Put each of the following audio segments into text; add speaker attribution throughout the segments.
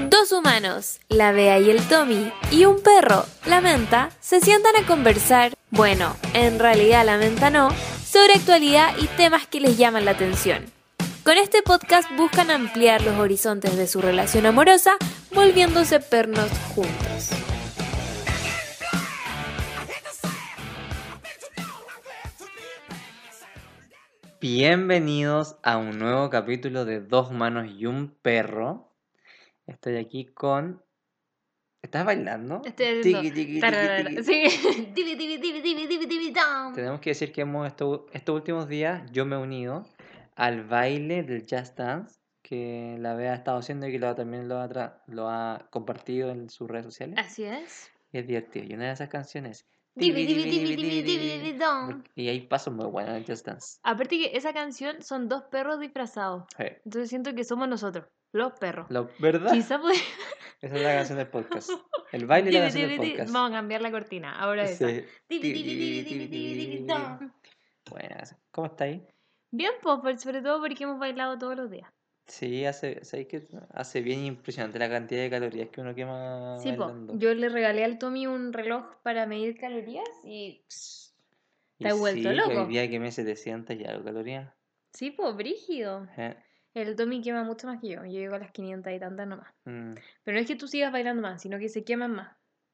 Speaker 1: Dos humanos, la Bea y el Tommy, y un perro, la Menta, se sientan a conversar, bueno, en realidad la Menta no, sobre actualidad y temas que les llaman la atención. Con este podcast buscan ampliar los horizontes de su relación amorosa, volviéndose pernos juntos.
Speaker 2: Bienvenidos a un nuevo capítulo de Dos Humanos y un Perro. Estoy aquí con... ¿Estás bailando?
Speaker 1: Estoy
Speaker 2: Tiki, tiki, tiki, tiki.
Speaker 1: Sí. Tibi, dam.
Speaker 2: Tenemos que decir que estos últimos días yo me he unido al baile del Just Dance que la Bea ha estado haciendo y que también lo ha compartido en sus redes sociales.
Speaker 1: Así es.
Speaker 2: Y es divertido. Y una de esas canciones...
Speaker 1: Dam.
Speaker 2: Y hay pasos muy buenos en el Just Dance.
Speaker 1: Aparte que esa canción son dos perros disfrazados.
Speaker 2: Sí.
Speaker 1: Entonces siento que somos nosotros, los perros.
Speaker 2: ¿Verdad?
Speaker 1: Quizá podemos...
Speaker 2: Esa es la canción del podcast. El baile y la canción del podcast.
Speaker 1: Vamos a cambiar la cortina. Ahora esa.
Speaker 2: Sí. Buenas. ¿Cómo está ahí?
Speaker 1: Bien, pues, sobre todo porque hemos bailado todos los días.
Speaker 2: Sí, ¿sabes qué? Hace bien impresionante la cantidad de calorías que uno quema
Speaker 1: Sí, pues,
Speaker 2: bailando.
Speaker 1: yo le regalé al Tommy un reloj para medir calorías y te he vuelto
Speaker 2: sí, que hoy
Speaker 1: loco.
Speaker 2: día quemé 700 y algo calorías.
Speaker 1: Sí, pues, brígido.
Speaker 2: Eh,
Speaker 1: El Tommy quema mucho más que yo. Yo llego a las 500 y tantas nomás.
Speaker 2: mm.
Speaker 1: Pero no es que tú sigas bailando más, sino que se queman más.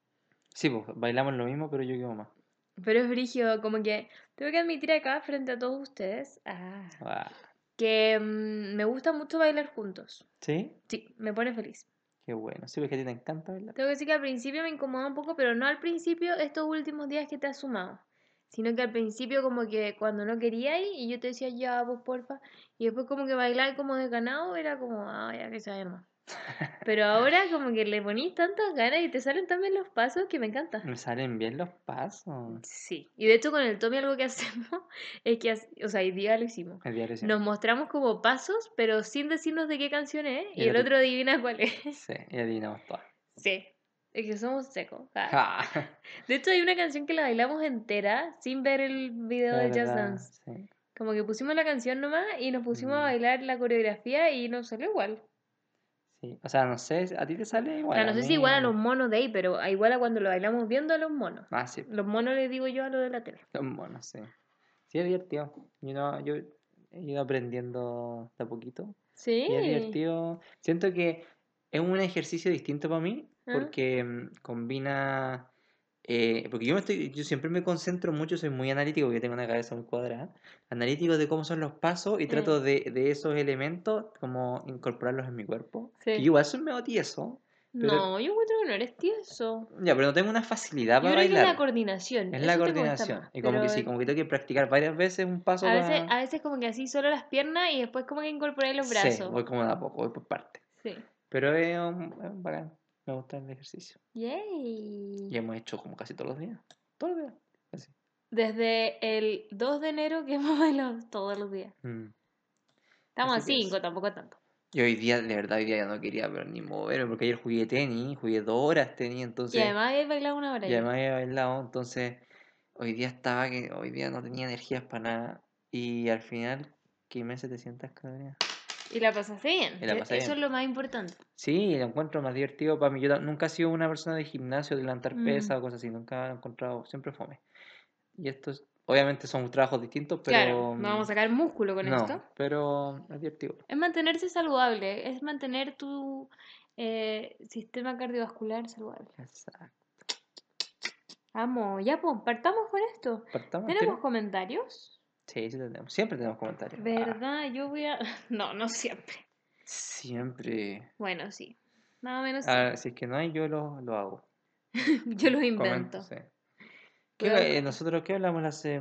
Speaker 2: Sí, pues bailamos lo mismo, pero yo quemo más.
Speaker 1: Pero es brígido, como que tengo que admitir acá, frente a todos ustedes,
Speaker 2: Ah.
Speaker 1: que me gusta mucho bailar juntos.
Speaker 2: ¿Sí?
Speaker 1: Sí, me pone feliz.
Speaker 2: Qué bueno. Sí, porque a ti te encanta bailar.
Speaker 1: Tengo que decir que al principio me incomoda un poco, pero no al principio estos últimos días que te has sumado. Sino que al principio como que cuando no quería ir y yo te decía ya, pues porfa. Y después como que bailar como de ganado era como, ya que se vaya nomás. Pero ahora como que le ponís tantas ganas y te salen también los pasos que me encanta.
Speaker 2: Me salen bien los pasos.
Speaker 1: Sí, y de hecho con el Tommy algo que hacemos es que, o sea, hoy día lo hicimos.
Speaker 2: El diario sí.
Speaker 1: Nos mostramos como pasos, pero sin decirnos de qué canción es,
Speaker 2: Y
Speaker 1: y
Speaker 2: el
Speaker 1: el
Speaker 2: otro-
Speaker 1: otro adivina cuál es.
Speaker 2: Sí, y adivinamos todas.
Speaker 1: Sí, es que somos secos.
Speaker 2: Ja.
Speaker 1: De hecho hay una canción que la bailamos entera sin ver el video de Just
Speaker 2: ¿Verdad?
Speaker 1: Dance.
Speaker 2: Sí.
Speaker 1: Como que pusimos la canción nomás y nos pusimos a
Speaker 2: Mm.
Speaker 1: bailar la coreografía y nos salió igual.
Speaker 2: Sí, o sea, no sé, a ti te sale
Speaker 1: O
Speaker 2: igual,
Speaker 1: sea, no
Speaker 2: a
Speaker 1: sé
Speaker 2: mí...
Speaker 1: si igual a los monos de ahí, pero igual a cuando lo bailamos viendo a los monos.
Speaker 2: Ah, sí,
Speaker 1: Los monos les digo yo a los de la tele.
Speaker 2: los monos, sí. Sí, es divertido. Yo he ido aprendiendo de a poquito.
Speaker 1: Sí.
Speaker 2: Y es divertido. Siento que es un ejercicio distinto para mí,
Speaker 1: ¿Ah?
Speaker 2: porque combina... porque yo siempre me concentro mucho, soy muy analítico, porque tengo una cabeza muy cuadrada. Analítico de cómo son los pasos y trato de esos elementos, como incorporarlos en mi cuerpo.
Speaker 1: Sí.
Speaker 2: Que igual soy medio tieso, pero...
Speaker 1: No, yo encuentro que no eres tieso.
Speaker 2: Ya, pero no tengo una facilidad
Speaker 1: Yo
Speaker 2: para
Speaker 1: creo que es la
Speaker 2: bailar.
Speaker 1: coordinación,
Speaker 2: Es la
Speaker 1: eso te cuesta
Speaker 2: coordinación.
Speaker 1: más.
Speaker 2: Y como que
Speaker 1: Pero
Speaker 2: sí, como que tengo que practicar varias veces un paso para...
Speaker 1: a veces como que así solo las piernas y después como que incorporáis los
Speaker 2: Sí,
Speaker 1: brazos.
Speaker 2: voy como de a poco, voy por partes.
Speaker 1: Sí.
Speaker 2: Pero es un bacán. Me gusta el ejercicio.
Speaker 1: Yay.
Speaker 2: Y hemos hecho como casi todos los días. Todos los días. Casi.
Speaker 1: Desde el 2 de enero que hemos bailado todos los días.
Speaker 2: Mm.
Speaker 1: Estamos a
Speaker 2: Así que
Speaker 1: 5,
Speaker 2: eso.
Speaker 1: tampoco tanto.
Speaker 2: Y hoy día, de verdad, hoy día ya no quería pero ni moverme, porque ayer jugué tenis, jugué 2 horas tenis,
Speaker 1: Y
Speaker 2: entonces...
Speaker 1: además he bailado una hora
Speaker 2: Ya
Speaker 1: ya.
Speaker 2: me había bailado, entonces... Hoy día no tenía energías para nada. Y al final quemé 700 calorías.
Speaker 1: Y la pasaste bien.
Speaker 2: Y la pasé
Speaker 1: Eso
Speaker 2: bien.
Speaker 1: es lo más importante.
Speaker 2: Sí, lo encuentro más divertido para mí. Nunca he sido una persona de gimnasio, de levantar pesas o cosas así. Nunca lo he encontrado, siempre fome. Y obviamente son trabajos distintos,
Speaker 1: Claro,
Speaker 2: pero
Speaker 1: no vamos a sacar músculo con esto.
Speaker 2: no, pero es divertido.
Speaker 1: Es mantenerse saludable, es mantener tu sistema cardiovascular saludable.
Speaker 2: Exacto.
Speaker 1: Vamos, ya pues, partamos con esto.
Speaker 2: ¿Partamos al
Speaker 1: ¿Tenemos
Speaker 2: tiro?
Speaker 1: comentarios?
Speaker 2: Sí, sí tenemos. Siempre tenemos comentarios.
Speaker 1: ¿Verdad? Yo voy a... No, no siempre.
Speaker 2: Siempre.
Speaker 1: Bueno, sí. Más o menos sí.
Speaker 2: Si es que no hay, yo lo hago.
Speaker 1: Yo los
Speaker 2: Comento,
Speaker 1: invento.
Speaker 2: sí.
Speaker 1: Voy a-
Speaker 2: ¿Nosotros qué hablamos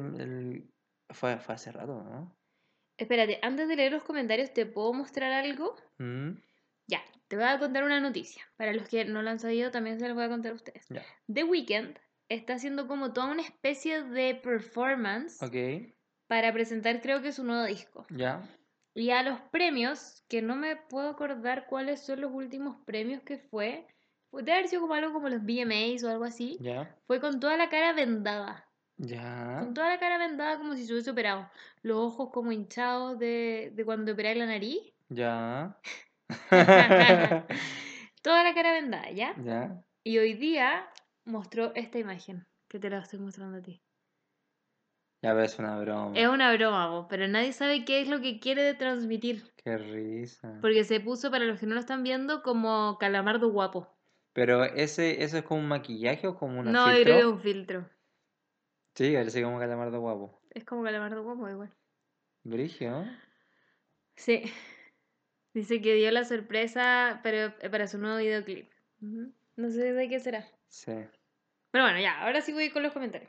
Speaker 2: fue hace rato, ¿no?
Speaker 1: Espérate, antes de leer los comentarios, ¿te puedo mostrar algo?
Speaker 2: Mm,
Speaker 1: Ya, te voy a contar una noticia. Para los que no lo han sabido, también se los voy a contar a ustedes.
Speaker 2: ya.
Speaker 1: The Weeknd está haciendo como toda una especie de performance
Speaker 2: Ok,
Speaker 1: para presentar, creo que su nuevo disco.
Speaker 2: ya.
Speaker 1: Y a los premios, que no me puedo acordar cuáles son los últimos premios que fue, debe haber sido como algo como los VMAs o algo así,
Speaker 2: Ya.
Speaker 1: fue con toda la cara vendada.
Speaker 2: Ya.
Speaker 1: Con toda la cara vendada como si se hubiese operado. Los ojos como hinchados de cuando operáis la nariz.
Speaker 2: Ya.
Speaker 1: Toda la cara vendada, ¿ya?
Speaker 2: ¿Ya?
Speaker 1: Y hoy día mostró esta imagen, que te la estoy mostrando a ti.
Speaker 2: Ya ves una broma.
Speaker 1: Es una broma, vos, pero nadie sabe qué es lo que quiere transmitir.
Speaker 2: Qué risa.
Speaker 1: Porque se puso, para los que no lo están viendo, como calamardo guapo.
Speaker 2: Pero ¿eso es como un maquillaje o como un
Speaker 1: No, yo creo que es
Speaker 2: filtro?
Speaker 1: un filtro.
Speaker 2: Sí, parece como calamardo guapo.
Speaker 1: Es como calamardo guapo igual.
Speaker 2: Brigio.
Speaker 1: Sí. Dice que dio la sorpresa, pero para su nuevo videoclip. Ujú. No sé de qué será.
Speaker 2: Sí.
Speaker 1: Pero bueno, ya, ahora sí voy con los comentarios.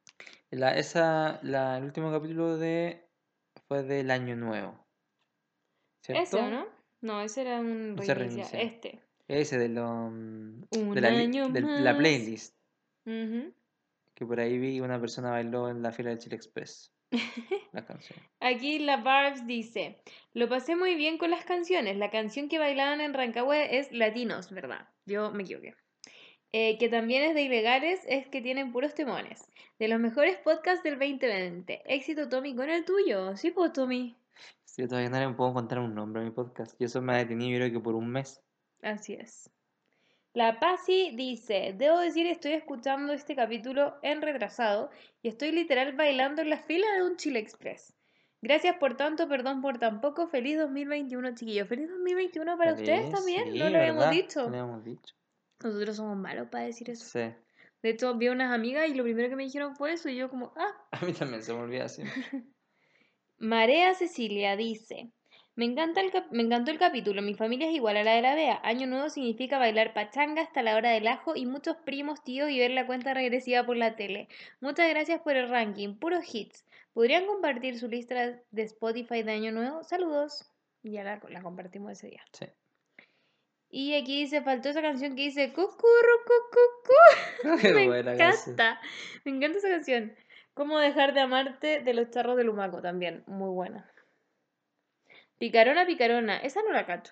Speaker 2: El último capítulo fue del Año Nuevo,
Speaker 1: ¿Ese o
Speaker 2: ¿cierto?
Speaker 1: no? No, ese era un
Speaker 2: No se
Speaker 1: reinicia.
Speaker 2: reinicia.
Speaker 1: Este.
Speaker 2: Ese
Speaker 1: Un año
Speaker 2: de la
Speaker 1: más.
Speaker 2: playlist.
Speaker 1: Ujú.
Speaker 2: Que por ahí vi una persona bailó en la fila del Chile Express. La canción.
Speaker 1: Aquí la Barbs dice, lo pasé muy bien con las canciones. La canción que bailaban en Rancagua es Latinos, ¿verdad? Yo me equivoqué. Que también es de Ilegales, es que tienen puros temones. De los mejores podcasts del 2020. Éxito, Tommy, con el tuyo. Sí, pues, Tommy.
Speaker 2: Sí, yo todavía no le puedo encontrar un nombre a mi podcast. Y eso me ha detenido, yo creo que por un mes.
Speaker 1: Así es. La Pasi dice, debo decir, estoy escuchando este capítulo en retrasado y estoy literal bailando en la fila de un Chile Express. Gracias por tanto, perdón por tan poco. Feliz 2021, chiquillos. Feliz 2021 para ustedes
Speaker 2: Feliz,
Speaker 1: también. No
Speaker 2: sí,
Speaker 1: lo habíamos
Speaker 2: ¿verdad? No
Speaker 1: dicho.
Speaker 2: le hemos dicho.
Speaker 1: Nosotros somos malos para decir eso.
Speaker 2: Sí.
Speaker 1: De hecho, vi a unas amigas y lo primero que me dijeron fue eso y yo como, ah.
Speaker 2: A mí también se me olvida siempre.
Speaker 1: Marea Cecilia dice, me encantó el capítulo, mi familia es igual a la de la Bea. Año nuevo significa bailar pachanga hasta la hora del ajo y muchos primos, tíos y ver la cuenta regresiva por la tele. Muchas gracias por el ranking, puros hits. ¿Podrían compartir su lista de Spotify de Año Nuevo? Saludos. Y ya la compartimos ese día.
Speaker 2: Sí.
Speaker 1: Y aquí dice, faltó esa canción que dice, cucurru, cucucu.
Speaker 2: Qué
Speaker 1: Me
Speaker 2: buena canción.
Speaker 1: encanta. Me encanta esa canción. ¿Cómo dejar de amarte? De los charros de Lumaco también. Muy buena. Picarona, picarona. Esa no la cacho.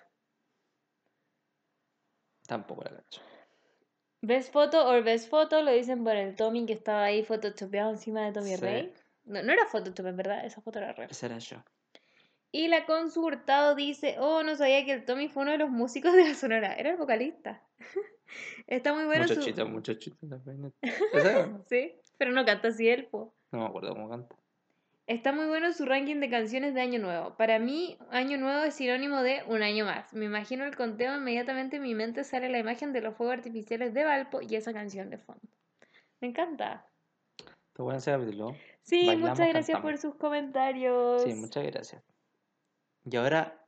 Speaker 2: Tampoco la cacho.
Speaker 1: ¿Ves foto o ves foto? Lo dicen por el Tommy que estaba ahí photoshopeado encima de Tommy
Speaker 2: Sí,
Speaker 1: Rey. No, no era Photoshop, en verdad. Esa foto era real.
Speaker 2: ese era yo.
Speaker 1: Y la Consu Hurtado dice, oh, no sabía que el Tommy fue uno de los músicos de la Sonora. Era el vocalista. Está muy bueno su...
Speaker 2: Muchachita, muchachita. La vaina. ¿Esa o no?
Speaker 1: Sí, pero no canta así él, po.
Speaker 2: No me acuerdo cómo canta.
Speaker 1: Está muy bueno su ranking de canciones de Año Nuevo. Para mí, Año Nuevo es sinónimo de un año más. Me imagino el conteo, inmediatamente en mi mente sale la imagen de los fuegos artificiales de Valpo y esa canción de fondo. Me encanta.
Speaker 2: Está bueno ese capítulo.
Speaker 1: Sí, muchas
Speaker 2: Bailamos,
Speaker 1: gracias
Speaker 2: cantamos.
Speaker 1: por sus
Speaker 2: Sí,
Speaker 1: comentarios.
Speaker 2: muchas gracias. Y ahora,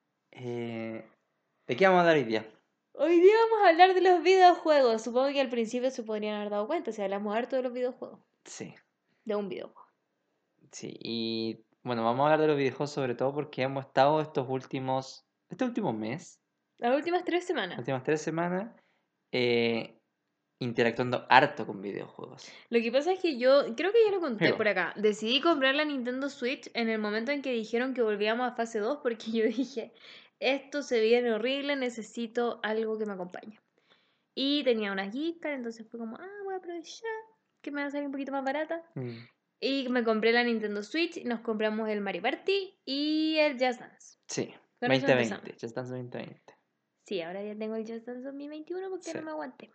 Speaker 2: ¿de qué vamos a dar hoy día?
Speaker 1: Hoy día vamos a hablar de los videojuegos. Supongo que al principio se podrían haber dado cuenta si hablamos harto de los videojuegos.
Speaker 2: Sí,
Speaker 1: De un videojuego.
Speaker 2: sí. Y bueno, vamos a hablar de los videojuegos sobre todo porque hemos estado este último mes,
Speaker 1: Las últimas 3
Speaker 2: las
Speaker 1: semanas.
Speaker 2: últimas 3 semanas, eh, interactuando harto con videojuegos.
Speaker 1: Lo que pasa es que yo, creo que ya lo conté
Speaker 2: Digo,
Speaker 1: por acá, decidí comprar la Nintendo Switch en el momento en que dijeron que volvíamos a fase 2 porque yo dije, esto se viene horrible, necesito algo que me acompañe. Y tenía una Gift Card, entonces fue como, voy a aprovechar que me va a salir un poquito más barata.
Speaker 2: mm,
Speaker 1: Y me compré la Nintendo Switch, nos compramos el Mario Party y el Just Dance.
Speaker 2: sí,
Speaker 1: Con eso empezamos.
Speaker 2: 2020, ya están 2020.
Speaker 1: Sí, ahora ya tengo el Just Dance 2021 porque
Speaker 2: Sí.
Speaker 1: no me aguanté.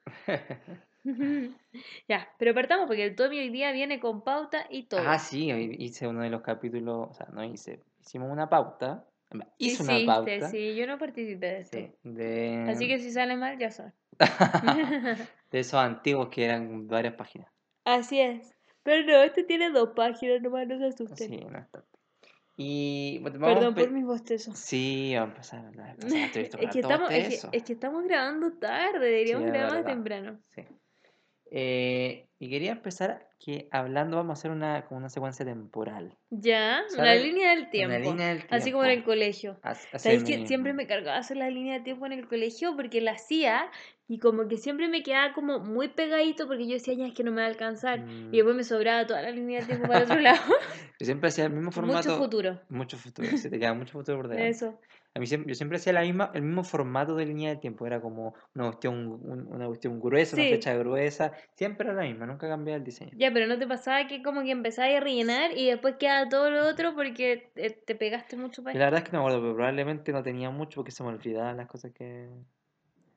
Speaker 1: Ya, pero partamos porque el Tommy hoy día viene con pauta y todo.
Speaker 2: Ah, sí, hoy hice uno de los capítulos, o sea, no hice, hicimos una pauta, hice una
Speaker 1: Hiciste,
Speaker 2: pauta,
Speaker 1: sí, yo no participé de esto.
Speaker 2: sí,
Speaker 1: Así que si sale mal, ya son.
Speaker 2: de esos antiguos que eran varias páginas.
Speaker 1: Así es. Pero no, este tiene 2 páginas nomás, no se asusten.
Speaker 2: Sí, no es tanto. Y bueno,
Speaker 1: Perdón por mis bostezos.
Speaker 2: Sí, vamos a empezar. La vez pasada estuviste con
Speaker 1: Es que
Speaker 2: harto
Speaker 1: estamos,
Speaker 2: bostezo.
Speaker 1: es que estamos grabando tarde,
Speaker 2: Sí,
Speaker 1: deberíamos
Speaker 2: es
Speaker 1: grabar más
Speaker 2: verdad.
Speaker 1: temprano.
Speaker 2: Sí. Y quería empezar que hablando vamos a hacer como una secuencia temporal.
Speaker 1: Ya,
Speaker 2: O sea,
Speaker 1: la línea del
Speaker 2: una
Speaker 1: tiempo.
Speaker 2: línea del
Speaker 1: Así como en el
Speaker 2: tiempo.
Speaker 1: colegio.
Speaker 2: Así
Speaker 1: ¿Sabéis que siempre
Speaker 2: mismo.
Speaker 1: me cargaba hacer la línea de tiempo en el colegio? Porque la hacía y como que siempre me quedaba como muy pegadito porque yo decía, ya es que no me va a alcanzar. Y
Speaker 2: Mm.
Speaker 1: después me sobraba toda la línea del tiempo para el otro lado.
Speaker 2: Yo siempre hacía el mismo
Speaker 1: Mucho
Speaker 2: formato.
Speaker 1: futuro.
Speaker 2: Mucho futuro, sí, te queda mucho futuro por delante.
Speaker 1: Eso.
Speaker 2: Yo siempre hacía el mismo formato de línea de tiempo. Era como una cuestión gruesa, una
Speaker 1: Sí.
Speaker 2: flecha gruesa. Siempre era la misma, nunca cambiaba el diseño.
Speaker 1: Ya, pero ¿no te pasaba que como que empezabas a rellenar y después quedaba todo lo otro porque te pegaste mucho para
Speaker 2: Y la
Speaker 1: esto?
Speaker 2: verdad es que no me acuerdo, pero probablemente no tenía mucho porque se me olvidaban las cosas que.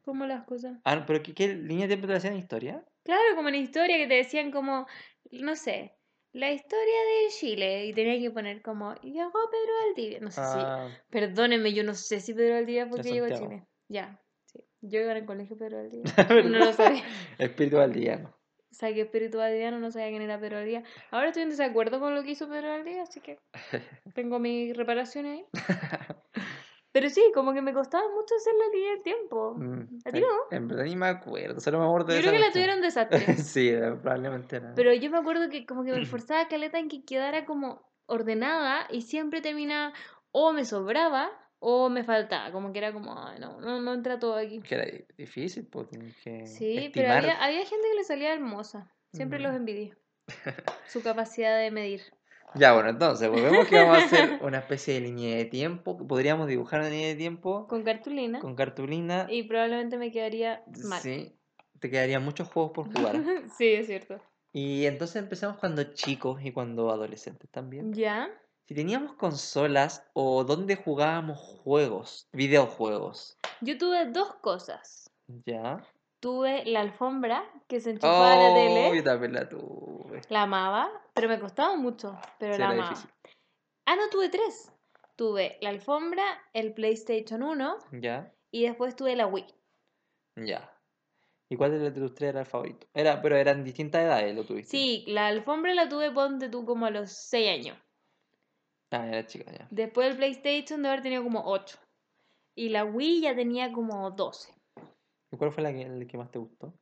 Speaker 1: ¿Cómo las cosas?
Speaker 2: Ah, pero ¿qué línea de tiempo te hacían historia?
Speaker 1: Claro, como una historia que te decían como, no sé, la historia de Chile y tenía que poner como, llegó Pedro Valdivia. No sé si,
Speaker 2: Ah,
Speaker 1: perdónenme, yo no sé si Pedro Valdivia fue
Speaker 2: de
Speaker 1: que llegó a
Speaker 2: Santiago.
Speaker 1: Chile. Ya, sí. Yo iba en el colegio Pedro Valdivia. No lo
Speaker 2: ¿Verdad?
Speaker 1: sabía.
Speaker 2: Espíritu valdiviano.
Speaker 1: Saqué espíritu valdiviano, no sabía quién era Pedro Valdivia. Ahora estoy en desacuerdo con lo que hizo Pedro Valdivia, así que tengo mis reparaciones ahí. Pero sí, como que me costaba mucho hacer la línea del tiempo. ¿A ti no?
Speaker 2: En verdad ni me acuerdo, solo me acuerdo de
Speaker 1: Yo
Speaker 2: esa
Speaker 1: creo que la
Speaker 2: cuestión.
Speaker 1: tuvieron desastre.
Speaker 2: Sí, probablemente no.
Speaker 1: Pero yo me acuerdo que como que me esforzaba caleta en que quedara como ordenada y siempre terminaba o me sobraba o me faltaba. Como que era como, ay, no entra todo aquí.
Speaker 2: Que era difícil, pues tienes que
Speaker 1: Sí, pero
Speaker 2: estimar.
Speaker 1: había gente que le salía hermosa. Siempre los
Speaker 2: Mm.
Speaker 1: envidié. Su capacidad de medir.
Speaker 2: Ya, bueno, entonces, volvemos que vamos a hacer una especie de línea de tiempo. Podríamos dibujar una línea de tiempo
Speaker 1: Con cartulina.
Speaker 2: con cartulina.
Speaker 1: Y probablemente me quedaría mal.
Speaker 2: Sí, te quedarían muchos juegos por jugar.
Speaker 1: Sí, es cierto.
Speaker 2: Y entonces empezamos cuando chicos y cuando adolescentes también.
Speaker 1: Ya.
Speaker 2: Si teníamos consolas o dónde jugábamos juegos, videojuegos.
Speaker 1: Yo tuve dos cosas.
Speaker 2: ¿Ya?
Speaker 1: Tuve la alfombra que se enchufaba a la
Speaker 2: Oh,
Speaker 1: tele.
Speaker 2: yo también la tuve.
Speaker 1: La amaba, pero me costaba mucho, pero
Speaker 2: Sí,
Speaker 1: la
Speaker 2: era
Speaker 1: amaba.
Speaker 2: difícil.
Speaker 1: Ah, no, tuve tres. Tuve la alfombra, el PlayStation 1
Speaker 2: ¿Ya?
Speaker 1: y después tuve la Wii.
Speaker 2: Ya. ¿Y cuál de tus tres era el favorito? Pero eran distintas edades, lo tuviste.
Speaker 1: Sí, la alfombra la tuve, ponte tú, como a los 6 años.
Speaker 2: Ah, era chica ya.
Speaker 1: Después el PlayStation de haber tenido como 8. Y la Wii ya tenía como 12.
Speaker 2: ¿Y cuál fue el que más te gustó?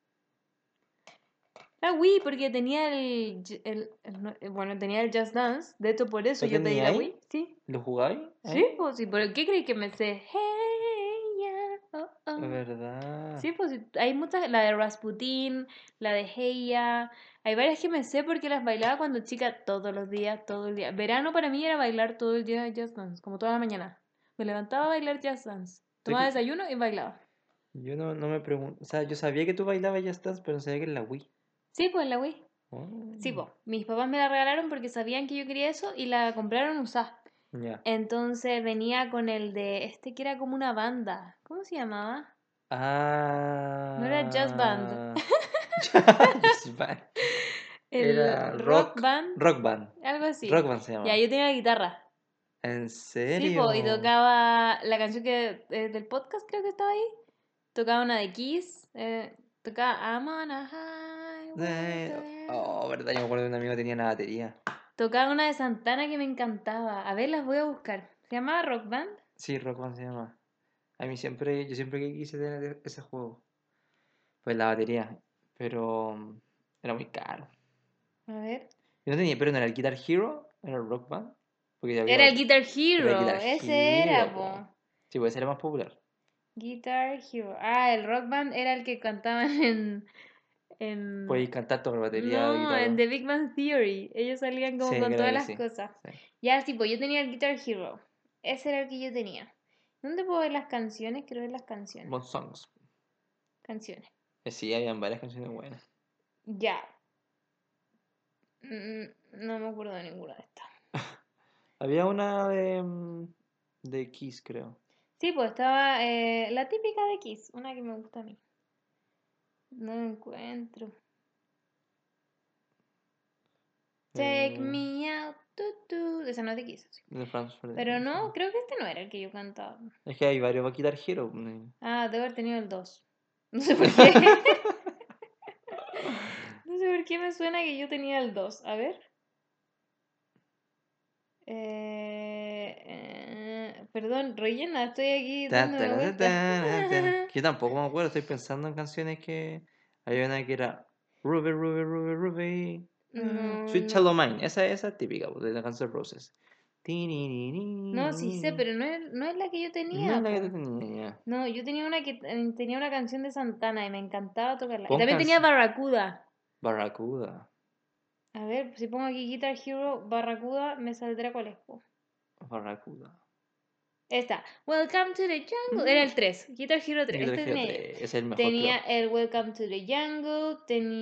Speaker 1: La Wii porque tenía bueno, tenía el Just Dance. De hecho, por eso
Speaker 2: ¿Lo
Speaker 1: yo pedí
Speaker 2: tenía
Speaker 1: la
Speaker 2: ahí?
Speaker 1: Wii. Sí.
Speaker 2: ¿Lo jugabais
Speaker 1: Sí,
Speaker 2: ahí?
Speaker 1: pues sí. ¿Por qué crees que me sé? Hey, yeah, oh,
Speaker 2: Es
Speaker 1: oh.
Speaker 2: verdad.
Speaker 1: Sí, pues sí, hay muchas, la de Rasputin, la de Heya, hay varias que me sé porque las bailaba cuando chica todos los días, todo el día. Verano para mí era bailar todo el día Just Dance, como toda la mañana. Me levantaba a bailar Just Dance,
Speaker 2: Sé
Speaker 1: tomaba
Speaker 2: que
Speaker 1: desayuno y bailaba.
Speaker 2: yo no me pregunto. O sea, yo sabía que tú bailabas Just Dance, pero no sabía que en la Wii.
Speaker 1: Sí, pues la Wii. Sí,
Speaker 2: Oh,
Speaker 1: pues, mis papás me la regalaron porque sabían que yo quería eso y la compraron usada.
Speaker 2: ya.
Speaker 1: Entonces venía con el de este que era como una banda. ¿Cómo se llamaba? No era Just Band.
Speaker 2: Ah. Just Band.
Speaker 1: El
Speaker 2: Era
Speaker 1: Rock Band,
Speaker 2: Rock Band.
Speaker 1: algo así.
Speaker 2: Rock Band se
Speaker 1: Ya,
Speaker 2: llama.
Speaker 1: yo tenía la guitarra.
Speaker 2: ¿En
Speaker 1: Sí, po, y
Speaker 2: serio?
Speaker 1: tocaba la canción que del podcast, creo que estaba ahí. Tocaba una de Kiss. Tocaba I'm on a highway to
Speaker 2: Oh,
Speaker 1: hell.
Speaker 2: verdad, yo me acuerdo de un amigo que tenía una batería.
Speaker 1: Tocaba una de Santana que me encantaba. A ver, las voy a buscar. ¿Se llamaba Rock Band?
Speaker 2: Sí, Rock Band se llama. Yo siempre que quise tener ese juego, pues la batería, pero era muy caro.
Speaker 1: A ver.
Speaker 2: Yo no tenía, pero no era el Guitar Hero, era el Rock Band, porque ya había
Speaker 1: Era el Guitar
Speaker 2: era el
Speaker 1: Hero.
Speaker 2: Guitar
Speaker 1: Ese era,
Speaker 2: Hero,
Speaker 1: po.
Speaker 2: po. Sí, pues ese era más popular.
Speaker 1: Guitar Hero. Ah, el Rock Band era el que cantaban en
Speaker 2: Podéis cantar toda la batería de
Speaker 1: no, en
Speaker 2: guitarra.
Speaker 1: The Big Bang Theory. Ellos salían como
Speaker 2: Sí,
Speaker 1: con
Speaker 2: creo
Speaker 1: todas
Speaker 2: que
Speaker 1: las
Speaker 2: sí.
Speaker 1: cosas.
Speaker 2: Sí.
Speaker 1: Ya, sí, pues yo tenía el Guitar Hero. Ese era el que yo tenía. ¿Dónde puedo ver las canciones? Quiero ver las canciones.
Speaker 2: Bon Songs.
Speaker 1: Canciones.
Speaker 2: Sí, habían varias canciones buenas.
Speaker 1: Ya. No me acuerdo de ninguna de estas.
Speaker 2: Había una de Kiss, creo.
Speaker 1: Sí, pues estaba la típica de Kiss, una que me gusta a mí. No la encuentro. Take
Speaker 2: Eh,
Speaker 1: me out, esa no es de Kiss, sí.
Speaker 2: de Franz
Speaker 1: Pero
Speaker 2: Ferdinand, sí.
Speaker 1: no, creo que este no era el que yo cantaba.
Speaker 2: Es que hay varios Guitar Hero.
Speaker 1: Ah, debo haber tenido el 2. No sé por qué. No sé por qué me suena que yo tenía el 2. A ver. Perdón, rellena, estoy aquí
Speaker 2: Ta, ta,
Speaker 1: dándome
Speaker 2: ta, ta,
Speaker 1: vueltas.
Speaker 2: ta, ta. Que yo tampoco me acuerdo, estoy pensando en canciones que. Hay una que era Ruby, Ruby, Ruby, Ruby.
Speaker 1: No,
Speaker 2: Sweet
Speaker 1: no.
Speaker 2: Child O' Mine, esa es típica pues, de la canción Roses.
Speaker 1: No, sí sé, pero no es la que yo
Speaker 2: No es
Speaker 1: tenía,
Speaker 2: la que te
Speaker 1: po.
Speaker 2: tenía ya.
Speaker 1: No, yo tenía una que tenía una canción de Santana y me encantaba tocarla. Y
Speaker 2: Pon
Speaker 1: también tenía
Speaker 2: canción.
Speaker 1: Barracuda.
Speaker 2: Barracuda.
Speaker 1: A ver, si pongo aquí Guitar Hero Barracuda, me saldrá cuál es, po.
Speaker 2: Barracuda.
Speaker 1: Esta, Welcome to the Jungle. Era
Speaker 2: Mm,
Speaker 1: el 3, Guitar Hero 3.
Speaker 2: Guitar
Speaker 1: Este
Speaker 2: Hero
Speaker 1: tenía yo.
Speaker 2: 3, es el mejor,
Speaker 1: Tenía
Speaker 2: creo.
Speaker 1: el Welcome to the Jungle.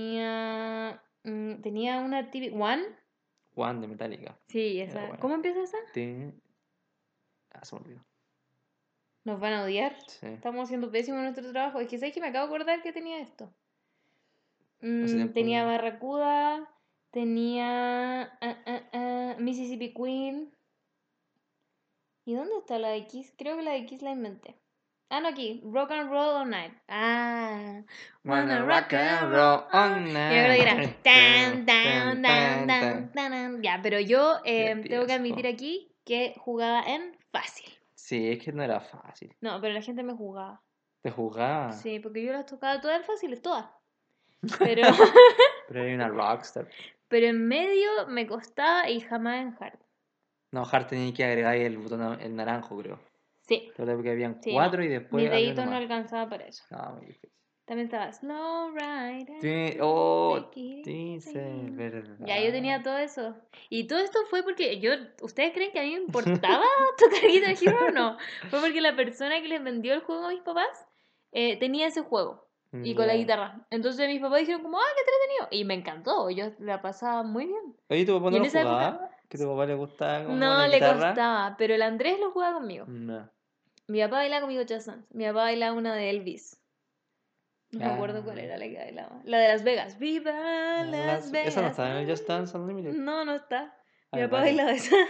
Speaker 1: Tenía una TV. ¿One?
Speaker 2: One de Metallica.
Speaker 1: Sí,
Speaker 2: Era
Speaker 1: esa.
Speaker 2: buena.
Speaker 1: ¿Cómo empieza esa?
Speaker 2: Te- se me olvidó.
Speaker 1: Nos van a odiar.
Speaker 2: Sí.
Speaker 1: Estamos haciendo pésimo en nuestro trabajo. Es que sabes que me acabo de acordar que tenía esto.
Speaker 2: Hace tiempo
Speaker 1: Tenía
Speaker 2: no.
Speaker 1: Barracuda, tenía Mississippi Queen. ¿Y dónde está la X? Creo que la X la inventé. Ah, no, aquí. Rock and Roll All Night. Ah. Wanna rock and roll all night. Y me acuerdo que era tan, tan, tan, tan, tan. Ya, pero yo tengo que admitir
Speaker 2: viejo.
Speaker 1: aquí que jugaba en fácil.
Speaker 2: Sí, es que no era fácil.
Speaker 1: No, pero la gente me jugaba.
Speaker 2: Te jugaba.
Speaker 1: Sí, porque yo las tocaba todas en fáciles, todas. Pero,
Speaker 2: Pero era una rockstar.
Speaker 1: pero en medio me costaba y jamás en hard.
Speaker 2: No, Hard tenía que agregar el botón el naranjo, creo.
Speaker 1: Sí,
Speaker 2: ¿Verdad? Porque habían
Speaker 1: sí,
Speaker 2: 4
Speaker 1: no.
Speaker 2: y
Speaker 1: Mi
Speaker 2: después había uno
Speaker 1: dedito no
Speaker 2: más.
Speaker 1: alcanzaba para eso.
Speaker 2: No, muy difícil.
Speaker 1: También estaba Slow Ride.
Speaker 2: Sí, oh,
Speaker 1: Take it
Speaker 2: dice,
Speaker 1: easy. Ya, yo
Speaker 2: verdad.
Speaker 1: tenía todo eso. Y todo esto fue porque ¿ustedes creen que a mí me importaba tocar Guitar Hero o no? Fue porque la persona que les vendió el juego a mis papás tenía ese juego. Y con la
Speaker 2: Ya.
Speaker 1: guitarra. Entonces mis papás dijeron como, qué entretenido. Y me encantó. Yo la pasaba muy bien.
Speaker 2: Oye, ¿tu papá
Speaker 1: Y
Speaker 2: no
Speaker 1: en
Speaker 2: lo
Speaker 1: esa época
Speaker 2: jugaba? ¿Que tu papá le gustaba como la
Speaker 1: no le
Speaker 2: guitarra?
Speaker 1: costaba. Pero el Andrés lo jugaba conmigo.
Speaker 2: No.
Speaker 1: Mi papá bailaba conmigo Just Dance. Mi papá bailaba una de Elvis. No me acuerdo cuál
Speaker 2: Ah,
Speaker 1: era la que bailaba. La de Las Vegas. ¡Viva Las
Speaker 2: esa no
Speaker 1: Vegas!
Speaker 2: está en el Just Dance Unlimited.
Speaker 1: No, no está. Mi
Speaker 2: Hay
Speaker 1: papá
Speaker 2: varias.
Speaker 1: bailaba esa.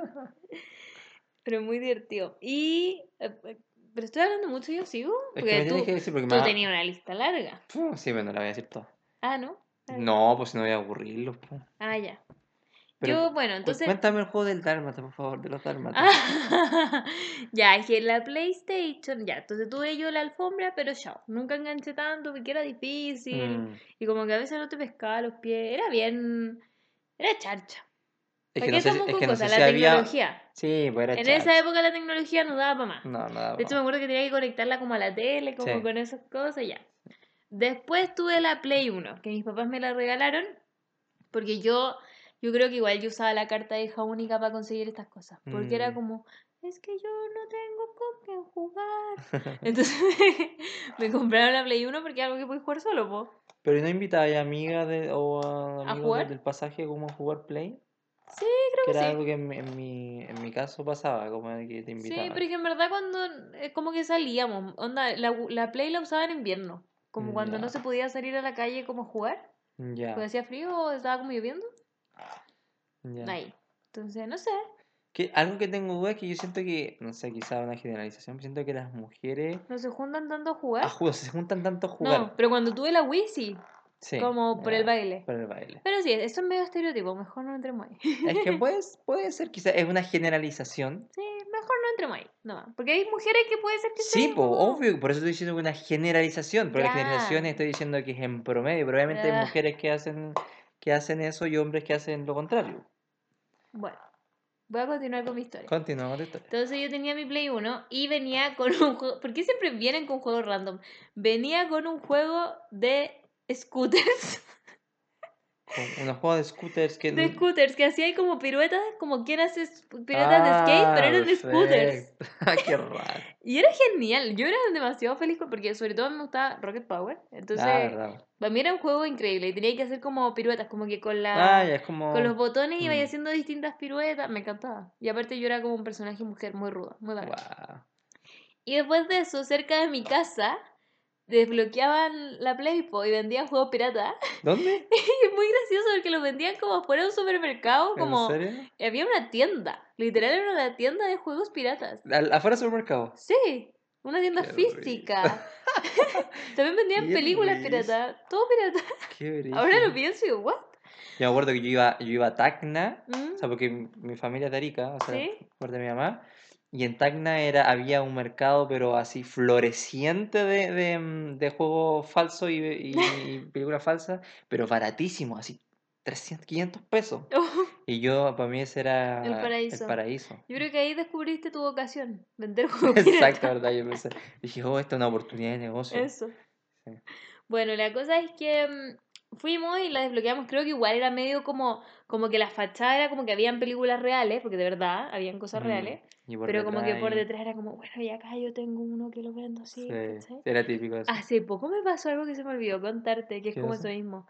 Speaker 1: Pero muy divertido. Pero estoy hablando mucho, yo sigo.
Speaker 2: Es que me
Speaker 1: Porque
Speaker 2: tienes
Speaker 1: tú,
Speaker 2: que decir porque me
Speaker 1: tú
Speaker 2: va.
Speaker 1: tenías una lista larga.
Speaker 2: Sí, pero no la voy a decir todo.
Speaker 1: Ah, ¿no? Está bien.
Speaker 2: No, pues si no voy a aburrirlos, po.
Speaker 1: Ah, ya.
Speaker 2: Pero
Speaker 1: Yo, bueno, entonces.
Speaker 2: cuéntame el juego del Dálmata, por favor, de los Dálmatas.
Speaker 1: Ah, ya, es que la PlayStation, ya, entonces tuve yo la alfombra, pero chao, nunca enganché tanto porque era difícil
Speaker 2: Mm.
Speaker 1: y como que a veces no te pescaba los pies, era charcha.
Speaker 2: Es
Speaker 1: ¿Para
Speaker 2: que
Speaker 1: qué
Speaker 2: no sé,
Speaker 1: estamos
Speaker 2: es
Speaker 1: con
Speaker 2: que no sé
Speaker 1: cosas?
Speaker 2: si
Speaker 1: La
Speaker 2: había.
Speaker 1: tecnología.
Speaker 2: Sí, pues era
Speaker 1: En esa
Speaker 2: charcha.
Speaker 1: época la tecnología no daba para más.
Speaker 2: No, no daba
Speaker 1: De hecho, me
Speaker 2: más.
Speaker 1: acuerdo que tenía que conectarla como a la tele, como
Speaker 2: Sí.
Speaker 1: con esas cosas, ya. Después tuve la Play 1, que mis papás me la regalaron, porque yo creo que igual yo usaba la carta de hija única para conseguir estas cosas, porque era
Speaker 2: Mm.
Speaker 1: como, es que yo no tengo con quién jugar. Entonces me compraron la Play 1 porque es algo que puedes jugar solo, po.
Speaker 2: Pero ¿no invitaba a amigas o a
Speaker 1: ¿A
Speaker 2: amigos
Speaker 1: jugar?
Speaker 2: del pasaje como a jugar Play?
Speaker 1: Sí, creo
Speaker 2: Que
Speaker 1: que
Speaker 2: era
Speaker 1: sí.
Speaker 2: algo que en mi caso pasaba, como de que te
Speaker 1: Sí,
Speaker 2: invitaban.
Speaker 1: pero es que en verdad cuando como que salíamos, onda, la Play la usaba en invierno, como cuando no
Speaker 2: Ya,
Speaker 1: se podía salir a la calle como a jugar, porque
Speaker 2: ya,
Speaker 1: hacía frío o estaba como lloviendo,
Speaker 2: ya.
Speaker 1: ahí. Entonces, no sé,
Speaker 2: Algo que tengo duda es que yo siento que, no sé, quizá una generalización, siento que las mujeres
Speaker 1: no se juntan tanto a jugar.
Speaker 2: se juntan tanto a
Speaker 1: No,
Speaker 2: jugar.
Speaker 1: pero cuando tuve la Wii sí,
Speaker 2: Sí,
Speaker 1: como por el
Speaker 2: ya,
Speaker 1: baile.
Speaker 2: para el baile.
Speaker 1: Pero sí, eso es medio estereotipo, mejor no entremos ahí.
Speaker 2: Es que puede ser, quizá es una generalización.
Speaker 1: Sí, mejor no entremos ahí, no, porque hay mujeres que puede ser que
Speaker 2: Sí,
Speaker 1: sean
Speaker 2: pues,
Speaker 1: como,
Speaker 2: obvio, por eso estoy diciendo que una generalización, pero la
Speaker 1: ya,
Speaker 2: generalización estoy diciendo que es en promedio, pero obviamente hay
Speaker 1: ah,
Speaker 2: mujeres que hacen eso y hombres que hacen lo contrario.
Speaker 1: bueno, voy a continuar con mi historia.
Speaker 2: Continuamos con tu historia.
Speaker 1: Entonces yo tenía mi Play 1 y venía con un juego. ¿Por qué siempre vienen con juegos random? Venía con un juego de scooters.
Speaker 2: Con unos juegos de scooters que.
Speaker 1: De scooters, que hacía ahí como piruetas, como quien hace piruetas de skate, pero
Speaker 2: Ah,
Speaker 1: eran de scooters.
Speaker 2: perfecto. Qué raro.
Speaker 1: Y era genial. Yo era demasiado feliz porque sobre todo me gustaba Rocket Power.
Speaker 2: Ah,
Speaker 1: Entonces,
Speaker 2: verdad.
Speaker 1: para mí era un juego increíble y tenía que hacer como piruetas, como que
Speaker 2: Ah, ya es
Speaker 1: con los
Speaker 2: como.
Speaker 1: botones iba haciendo distintas piruetas. Me encantaba. Y aparte yo era como un personaje mujer muy ruda, muy bacán.
Speaker 2: Wow.
Speaker 1: Y después de eso, cerca de mi casa, desbloqueaban la Playpo y vendían juegos pirata.
Speaker 2: ¿Dónde?
Speaker 1: Y es muy gracioso porque los vendían como afuera de un supermercado,
Speaker 2: ¿En
Speaker 1: como
Speaker 2: serio?
Speaker 1: había una tienda, literal era una tienda de juegos piratas.
Speaker 2: Afuera del supermercado.
Speaker 1: Sí, una tienda
Speaker 2: Qué risa.
Speaker 1: física. También vendían
Speaker 2: Qué
Speaker 1: películas
Speaker 2: risa.
Speaker 1: piratas, todo pirata.
Speaker 2: Qué
Speaker 1: Ahora lo
Speaker 2: brígido.
Speaker 1: pienso y digo, ¿what?
Speaker 2: Yo me acuerdo que yo iba a Tacna, o sea,
Speaker 1: ¿Mm?
Speaker 2: porque mi familia es de Arica, o sea,
Speaker 1: ¿Sí?
Speaker 2: parte de mi mamá, y en Tacna había un mercado, pero así floreciente de juegos falsos y películas falsas, pero baratísimo, así 300, 500 pesos. Y para mí ese
Speaker 1: El
Speaker 2: era el
Speaker 1: paraíso.
Speaker 2: paraíso.
Speaker 1: Yo creo que ahí descubriste tu vocación, vender juegos
Speaker 2: Exacto,
Speaker 1: piratas.
Speaker 2: ¿verdad? Yo pensé, dije, oh, esta es una oportunidad de negocio.
Speaker 1: Eso.
Speaker 2: Sí.
Speaker 1: Bueno, la cosa es que fuimos y la desbloqueamos. Creo que igual era medio como que la fachada era como que habían películas reales, porque de verdad habían cosas
Speaker 2: Mm,
Speaker 1: reales.
Speaker 2: y por
Speaker 1: Pero como que
Speaker 2: detrás,
Speaker 1: por detrás era como, bueno, y acá yo tengo uno que lo vendo
Speaker 2: sí,
Speaker 1: así, ¿cachai?
Speaker 2: era típico eso.
Speaker 1: Hace poco me pasó algo que se me olvidó contarte, que es
Speaker 2: ¿Qué
Speaker 1: como eso
Speaker 2: cosa?
Speaker 1: mismo.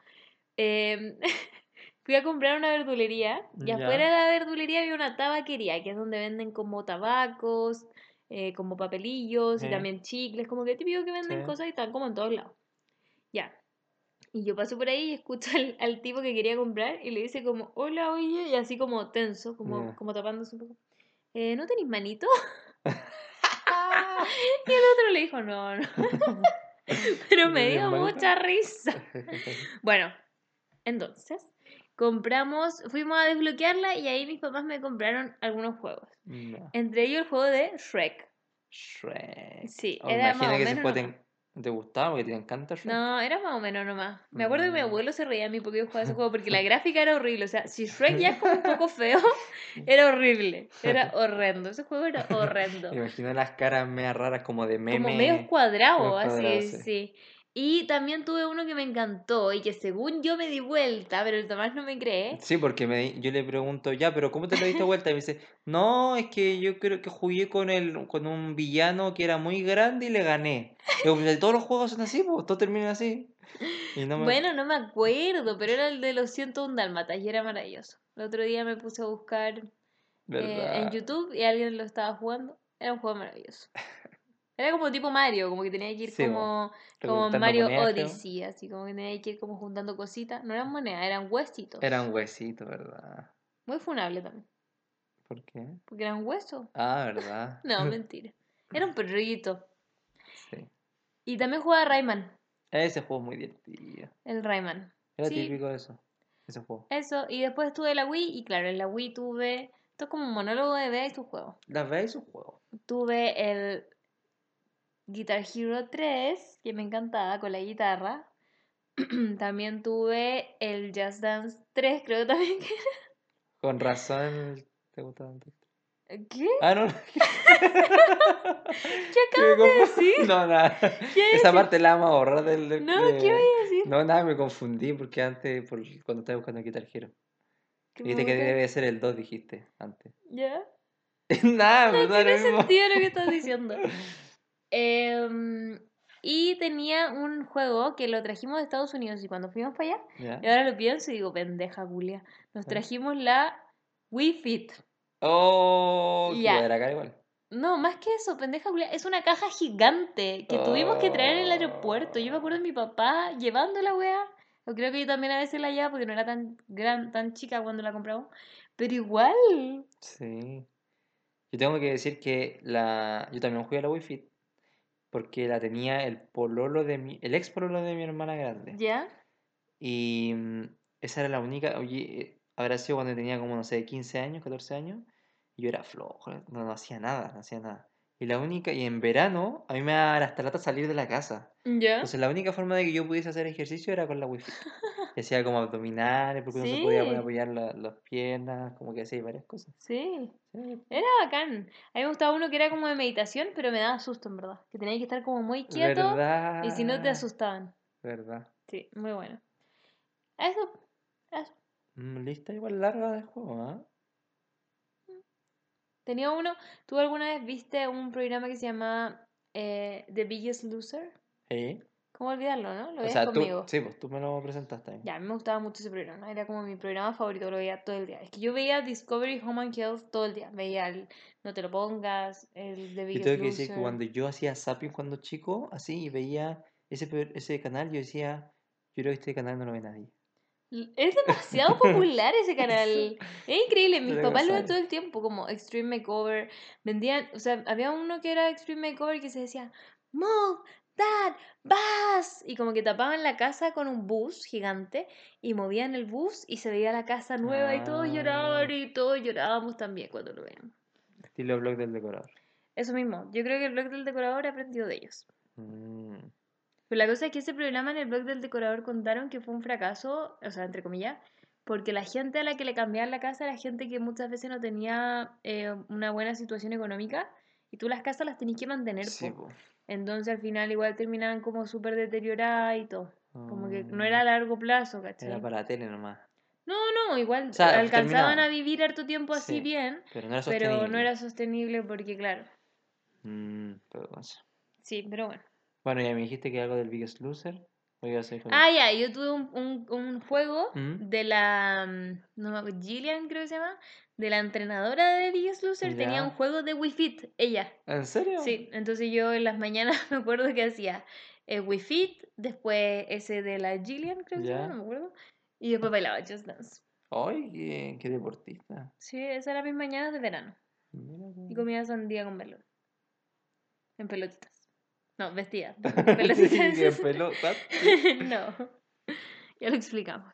Speaker 1: Em, fui a comprar una verdulería y afuera
Speaker 2: Ya.
Speaker 1: de la verdulería había una tabaquería, que es donde venden como tabacos, como papelillos y
Speaker 2: Sí,
Speaker 1: también chicles, como que típico que
Speaker 2: sí.
Speaker 1: venden cosas y están como en todos lados. Ya. Y yo paso por ahí y escucho al tipo que quería comprar y le dice como, hola, oye, y así como tenso, como,
Speaker 2: Ya.
Speaker 1: como tapándose un poco. ¿No tenéis manito? Y el otro le dijo, no, no. Pero
Speaker 2: ¿No
Speaker 1: me
Speaker 2: tienes
Speaker 1: dio
Speaker 2: manito?
Speaker 1: mucha risa. Bueno, entonces, fuimos a desbloquearla y ahí mis papás me compraron algunos juegos.
Speaker 2: No.
Speaker 1: Entre ellos el juego de Shrek.
Speaker 2: Shrek.
Speaker 1: Sí,
Speaker 2: Oh, me
Speaker 1: era más
Speaker 2: imagino
Speaker 1: o
Speaker 2: que ese
Speaker 1: menos
Speaker 2: juego
Speaker 1: nomás.
Speaker 2: te gustaba porque te encanta Shrek.
Speaker 1: No, era más o menos nomás. Me acuerdo que mi
Speaker 2: Mm.
Speaker 1: abuelo se reía de mí porque yo jugaba ese juego porque la gráfica era horrible. O sea, si Shrek ya es como un poco feo, era horrible. Era horrendo. Ese juego era
Speaker 2: Me
Speaker 1: horrendo.
Speaker 2: imagino las caras medio raras como de
Speaker 1: Como medios
Speaker 2: meme, como
Speaker 1: cuadrados,
Speaker 2: cuadrados,
Speaker 1: así,
Speaker 2: sí.
Speaker 1: sí. Y también tuve uno que me encantó y que según yo me di vuelta, pero el Tomás no me cree.
Speaker 2: Sí, porque yo le pregunto, ya, pero ¿cómo te lo diste vuelta? Y me dice, no, es que yo creo que jugué con un villano que era muy grande y le gané. Digo, "Pero todos los juegos son así, pues, todos terminan así. Y no me...
Speaker 1: Bueno, no me acuerdo, pero era el de los 101 Dálmatas y era maravilloso. El otro día me puse a buscar en
Speaker 2: ¿Verdad?
Speaker 1: YouTube y alguien lo estaba jugando. Era un juego maravilloso. Era como tipo Mario, como que tenía que ir
Speaker 2: Sí, pues,
Speaker 1: como
Speaker 2: recolectando
Speaker 1: Mario
Speaker 2: monedas, creo.
Speaker 1: Odyssey, así como que tenía que ir como juntando cositas. No eran monedas, eran huesitos.
Speaker 2: Eran huesitos, ¿verdad?
Speaker 1: Muy funable también,
Speaker 2: ¿Por qué?
Speaker 1: porque eran huesos.
Speaker 2: Ah, ¿verdad?
Speaker 1: No, mentira. Era un perrito.
Speaker 2: Sí.
Speaker 1: Y también jugaba Rayman,
Speaker 2: Ese juego es muy divertido.
Speaker 1: el Rayman.
Speaker 2: Era
Speaker 1: Sí,
Speaker 2: típico de eso, ese juego.
Speaker 1: eso. Y después tuve la Wii, y claro, en la Wii tuve. Esto es como un monólogo de Bea y sus juegos.
Speaker 2: ¿Las veis un juego?
Speaker 1: Tuve el Guitar Hero 3, que me encantaba con la guitarra. También tuve el Just Dance 3, creo también que.
Speaker 2: Con razón te gusta tanto.
Speaker 1: ¿Qué?
Speaker 2: Ah, no.
Speaker 1: ¿Qué
Speaker 2: Que me
Speaker 1: acabas de
Speaker 2: confundí.
Speaker 1: decir?
Speaker 2: No, nada.
Speaker 1: ¿Qué voy a
Speaker 2: Esa
Speaker 1: decir?
Speaker 2: parte la vamos a borrar
Speaker 1: No, ¿qué voy a decir?
Speaker 2: No, nada, me confundí porque antes, cuando estaba buscando Guitar Hero.
Speaker 1: Que me
Speaker 2: Dijiste que
Speaker 1: gusta.
Speaker 2: debe ser el 2 dijiste, antes.
Speaker 1: ¿Ya?
Speaker 2: Nada,
Speaker 1: No
Speaker 2: pero da lo
Speaker 1: tiene
Speaker 2: mismo.
Speaker 1: sentido lo que estás diciendo. Em, y tenía un juego que lo trajimos de Estados Unidos y cuando fuimos para allá,
Speaker 2: ¿Ya?
Speaker 1: y ahora lo pienso y digo, pendeja, Julia. Nos
Speaker 2: ¿Eh?
Speaker 1: trajimos la Wii Fit.
Speaker 2: Oh,
Speaker 1: Y
Speaker 2: que iba a
Speaker 1: ya.
Speaker 2: ver acá igual.
Speaker 1: No, más que eso, pendeja, Julia. Es una caja gigante que tuvimos que traer en el aeropuerto. Yo me acuerdo de
Speaker 2: Oh,
Speaker 1: mi papá llevando la weá. O creo que yo también a veces la llevaba porque no era tan chica cuando la compramos. Pero igual.
Speaker 2: sí. Yo tengo que decir que yo también jugué a la Wii Fit porque la tenía el ex pololo de mi hermana grande.
Speaker 1: ¿Ya?
Speaker 2: Y esa era la única, oye, habrá sido cuando tenía como, no sé, 15 años, 14 años, y yo era flojo, no hacía nada, no hacía nada. Y en verano, a mí me daba hasta lata salir de la casa.
Speaker 1: ¿Ya?
Speaker 2: Entonces la única forma de que yo pudiese hacer ejercicio era con la Wi-Fi. Y hacía como abdominales, porque uno se podía poner a
Speaker 1: Sí,
Speaker 2: apoyar las piernas, como que hacía varias cosas.
Speaker 1: sí.
Speaker 2: Sí,
Speaker 1: Era bacán. A mí me gustaba uno que era como de meditación, pero me daba susto en verdad. Que tenía que estar como muy quieto y si no te
Speaker 2: ¿verdad?
Speaker 1: asustaban.
Speaker 2: ¿Verdad?
Speaker 1: Sí, muy bueno. Eso, eso.
Speaker 2: Lista igual larga de juego, ¿ah?
Speaker 1: Tenía uno. ¿Tú alguna vez viste un programa que se llama The Biggest Loser?
Speaker 2: Sí.
Speaker 1: ¿Cómo olvidarlo, no? Lo
Speaker 2: O
Speaker 1: veías
Speaker 2: sea,
Speaker 1: conmigo.
Speaker 2: sí, pues tú me lo presentaste a mí.
Speaker 1: Ya, a mí me gustaba mucho ese programa. Era como mi programa favorito, lo veía todo el día. Es que yo veía Discovery Home and Health todo el día. Veía el No te lo pongas, el The
Speaker 2: Yo
Speaker 1: Biggest
Speaker 2: tengo que decir que
Speaker 1: Loser.
Speaker 2: cuando yo hacía zapping cuando chico, así, y veía ese canal, yo decía, yo creo que este canal no lo ve nadie.
Speaker 1: Es demasiado popular ese
Speaker 2: Eso,
Speaker 1: canal. Es increíble. Mis
Speaker 2: pero que
Speaker 1: papás lo ven
Speaker 2: sale.
Speaker 1: todo el tiempo, como Extreme Makeover. Vendían, o sea, había uno que era Extreme Makeover que se decía, Mom, Dad, bus. Y como que tapaban la casa con un bus gigante y movían el bus y se veía la casa nueva y todos
Speaker 2: Ah,
Speaker 1: lloraban y todos llorábamos también cuando lo veíamos.
Speaker 2: estilo blog del decorador.
Speaker 1: Eso mismo. Yo creo que el blog del decorador aprendió de ellos.
Speaker 2: Mm,
Speaker 1: Pero la cosa es que ese programa en el blog del decorador contaron que fue un fracaso, o sea, entre comillas, porque la gente a la que le cambiaban la casa era gente que muchas veces no tenía una buena situación económica y tú las casas las tenías que mantener,
Speaker 2: sí,
Speaker 1: po.
Speaker 2: po.
Speaker 1: Entonces al final igual terminaban como súper deterioradas y todo. Como que no era
Speaker 2: Mm,
Speaker 1: a largo plazo,
Speaker 2: era
Speaker 1: ¿cachai?
Speaker 2: para la tele nomás.
Speaker 1: No, no, igual
Speaker 2: O sea,
Speaker 1: alcanzaban a
Speaker 2: terminaba.
Speaker 1: vivir harto tiempo así
Speaker 2: Sí,
Speaker 1: bien,
Speaker 2: pero no era
Speaker 1: pero no
Speaker 2: sostenible.
Speaker 1: era sostenible porque, claro,
Speaker 2: Pero no sé.
Speaker 1: sí, pero bueno.
Speaker 2: Bueno, ya me dijiste que algo del Biggest Loser. Voy a hacer con
Speaker 1: Ah, ya, yo tuve un juego
Speaker 2: ¿Mm?
Speaker 1: de la, no me acuerdo, Gillian creo que se llama, de la entrenadora de Biggest Loser, tenía un
Speaker 2: ¿Ya?
Speaker 1: juego de Wii Fit, ella.
Speaker 2: ¿En serio?
Speaker 1: Sí, entonces yo en las mañanas me acuerdo que hacía Wii Fit, después ese de la Gillian creo que se llama, no
Speaker 2: ¿Ya?
Speaker 1: me acuerdo, y después bailaba Just Dance.
Speaker 2: ¡Ay, qué deportista!
Speaker 1: Sí, esas eran mis mañanas de verano.
Speaker 2: Mira
Speaker 1: Y
Speaker 2: tú.
Speaker 1: comía sandía con melón, en pelotitas. No, vestida,
Speaker 2: Sí,
Speaker 1: pelotitas.
Speaker 2: que pelota, ¿qué?
Speaker 1: No, ya lo explicamos.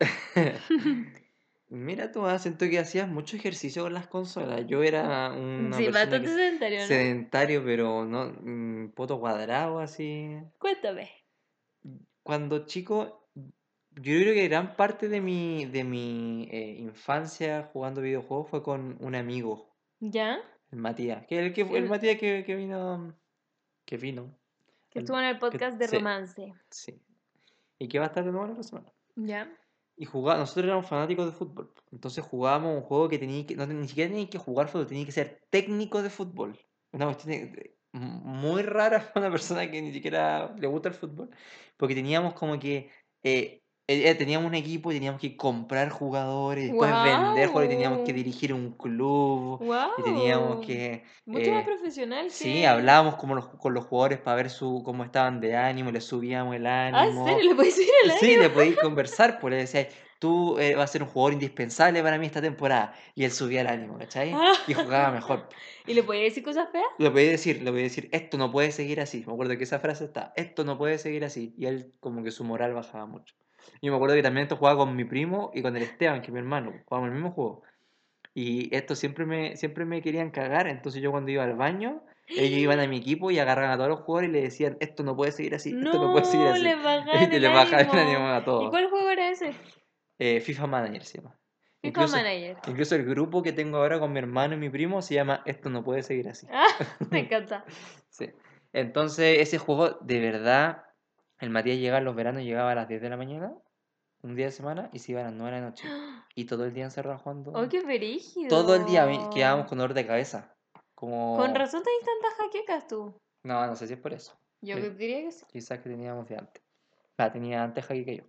Speaker 2: Mira tú, siento que hacías mucho ejercicio con las consolas. Yo era una
Speaker 1: Sí,
Speaker 2: persona que
Speaker 1: bastante sedentario, ¿no?
Speaker 2: sedentario, pero no poto cuadrado así.
Speaker 1: Cuéntame.
Speaker 2: Cuando chico, yo creo que gran parte de mi infancia jugando videojuegos fue con un amigo,
Speaker 1: ¿Ya?
Speaker 2: el Matías, el
Speaker 1: El
Speaker 2: Matías que vino,
Speaker 1: que estuvo en el podcast de
Speaker 2: sí,
Speaker 1: romance.
Speaker 2: sí, y que va a estar de nuevo la otra semana.
Speaker 1: ¿Ya?
Speaker 2: Y nosotros éramos fanáticos de fútbol, entonces jugábamos un juego que tenía que, no, ni siquiera tenía que jugar fútbol, tenía que ser técnico de fútbol. Una cuestión muy rara para una persona que ni siquiera le gusta el fútbol, porque teníamos como que, teníamos un equipo y teníamos que comprar jugadores, y después vender jugadores, y teníamos que
Speaker 1: ¡Wow!
Speaker 2: dirigir un club, y teníamos
Speaker 1: ¡Wow!
Speaker 2: que,
Speaker 1: Mucho más profesional
Speaker 2: sí,
Speaker 1: que...
Speaker 2: hablábamos con los jugadores para ver cómo estaban de ánimo, les subíamos el
Speaker 1: Ah, ¿en serio?
Speaker 2: ánimo.
Speaker 1: ¿Le puedes subir el
Speaker 2: Sí,
Speaker 1: ánimo?
Speaker 2: le podéis conversar, pues le decíais, tú vas a ser un jugador indispensable para mí esta temporada. Y él subía el ánimo, ¿cachai?
Speaker 1: Ah.
Speaker 2: Y jugaba mejor.
Speaker 1: ¿Y le podías decir cosas feas?
Speaker 2: Le podía decir, esto no puede seguir así. Me acuerdo que esa frase está, esto no puede seguir así. Y él como que su moral bajaba mucho. Y me acuerdo que también esto jugaba con mi primo y con el Esteban, que es mi hermano. Jugábamos el mismo juego. Y esto siempre me querían cagar. Entonces yo cuando iba al baño, ellos iban a mi equipo y agarraban a todos los jugadores y le decían, esto no puede seguir así, esto no puede seguir
Speaker 1: No,
Speaker 2: así.
Speaker 1: le bajaban
Speaker 2: Y
Speaker 1: el
Speaker 2: le bajaban el ánimo
Speaker 1: ánimo.
Speaker 2: a
Speaker 1: ¿Y
Speaker 2: todos.
Speaker 1: cuál juego era ese?
Speaker 2: FIFA Manager se llama.
Speaker 1: FIFA
Speaker 2: Incluso,
Speaker 1: Manager.
Speaker 2: incluso el grupo que tengo ahora con mi hermano y mi primo se llama Esto no puede seguir así.
Speaker 1: Ah, me encanta.
Speaker 2: Sí. Entonces, ese juego, de verdad, el Matías llegaba en los veranos, llegaba a las 10 de la mañana, un día de semana, y se iba a las 9 de la noche. Y todo el día encerrado
Speaker 1: ¡Oh,
Speaker 2: jugando.
Speaker 1: qué
Speaker 2: Todo el día quedábamos
Speaker 1: brígido!
Speaker 2: con dolor de cabeza.
Speaker 1: Con
Speaker 2: Como...
Speaker 1: razón tenés tantas jaquecas tú.
Speaker 2: No, no sé si es por eso.
Speaker 1: Yo
Speaker 2: Sí,
Speaker 1: diría que sí.
Speaker 2: quizás que teníamos de antes. La tenía antes Javi que yo.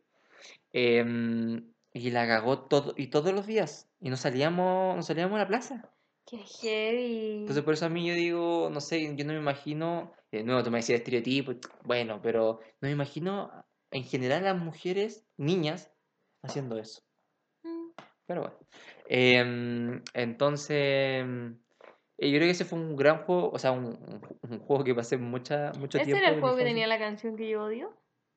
Speaker 2: Y la cagó todo, y todos los días. Y no salíamos a la plaza.
Speaker 1: ¡Qué heavy!
Speaker 2: Entonces por eso a mí yo digo, no sé, yo no me imagino, de nuevo tú me decías estereotipo, bueno, pero no me imagino en general a las mujeres, niñas, haciendo eso.
Speaker 1: Mm.
Speaker 2: Pero bueno. Entonces, yo creo que ese fue un gran juego, o sea, un juego que pasé mucho
Speaker 1: ¿Ese era
Speaker 2: tiempo
Speaker 1: el
Speaker 2: de mi
Speaker 1: juego que
Speaker 2: infancia.
Speaker 1: tenía la canción que yo odio?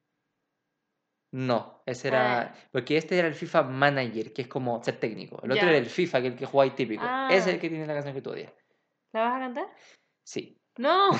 Speaker 2: No, ese
Speaker 1: Ah,
Speaker 2: era. Porque este era el FIFA Manager, que es como ser técnico. El otro era
Speaker 1: ya.
Speaker 2: el FIFA, que es el que jugáis típico. Ese es el
Speaker 1: Ah,
Speaker 2: que tiene la canción que tú odias.
Speaker 1: ¿la vas a cantar?
Speaker 2: Sí.
Speaker 1: ¡No!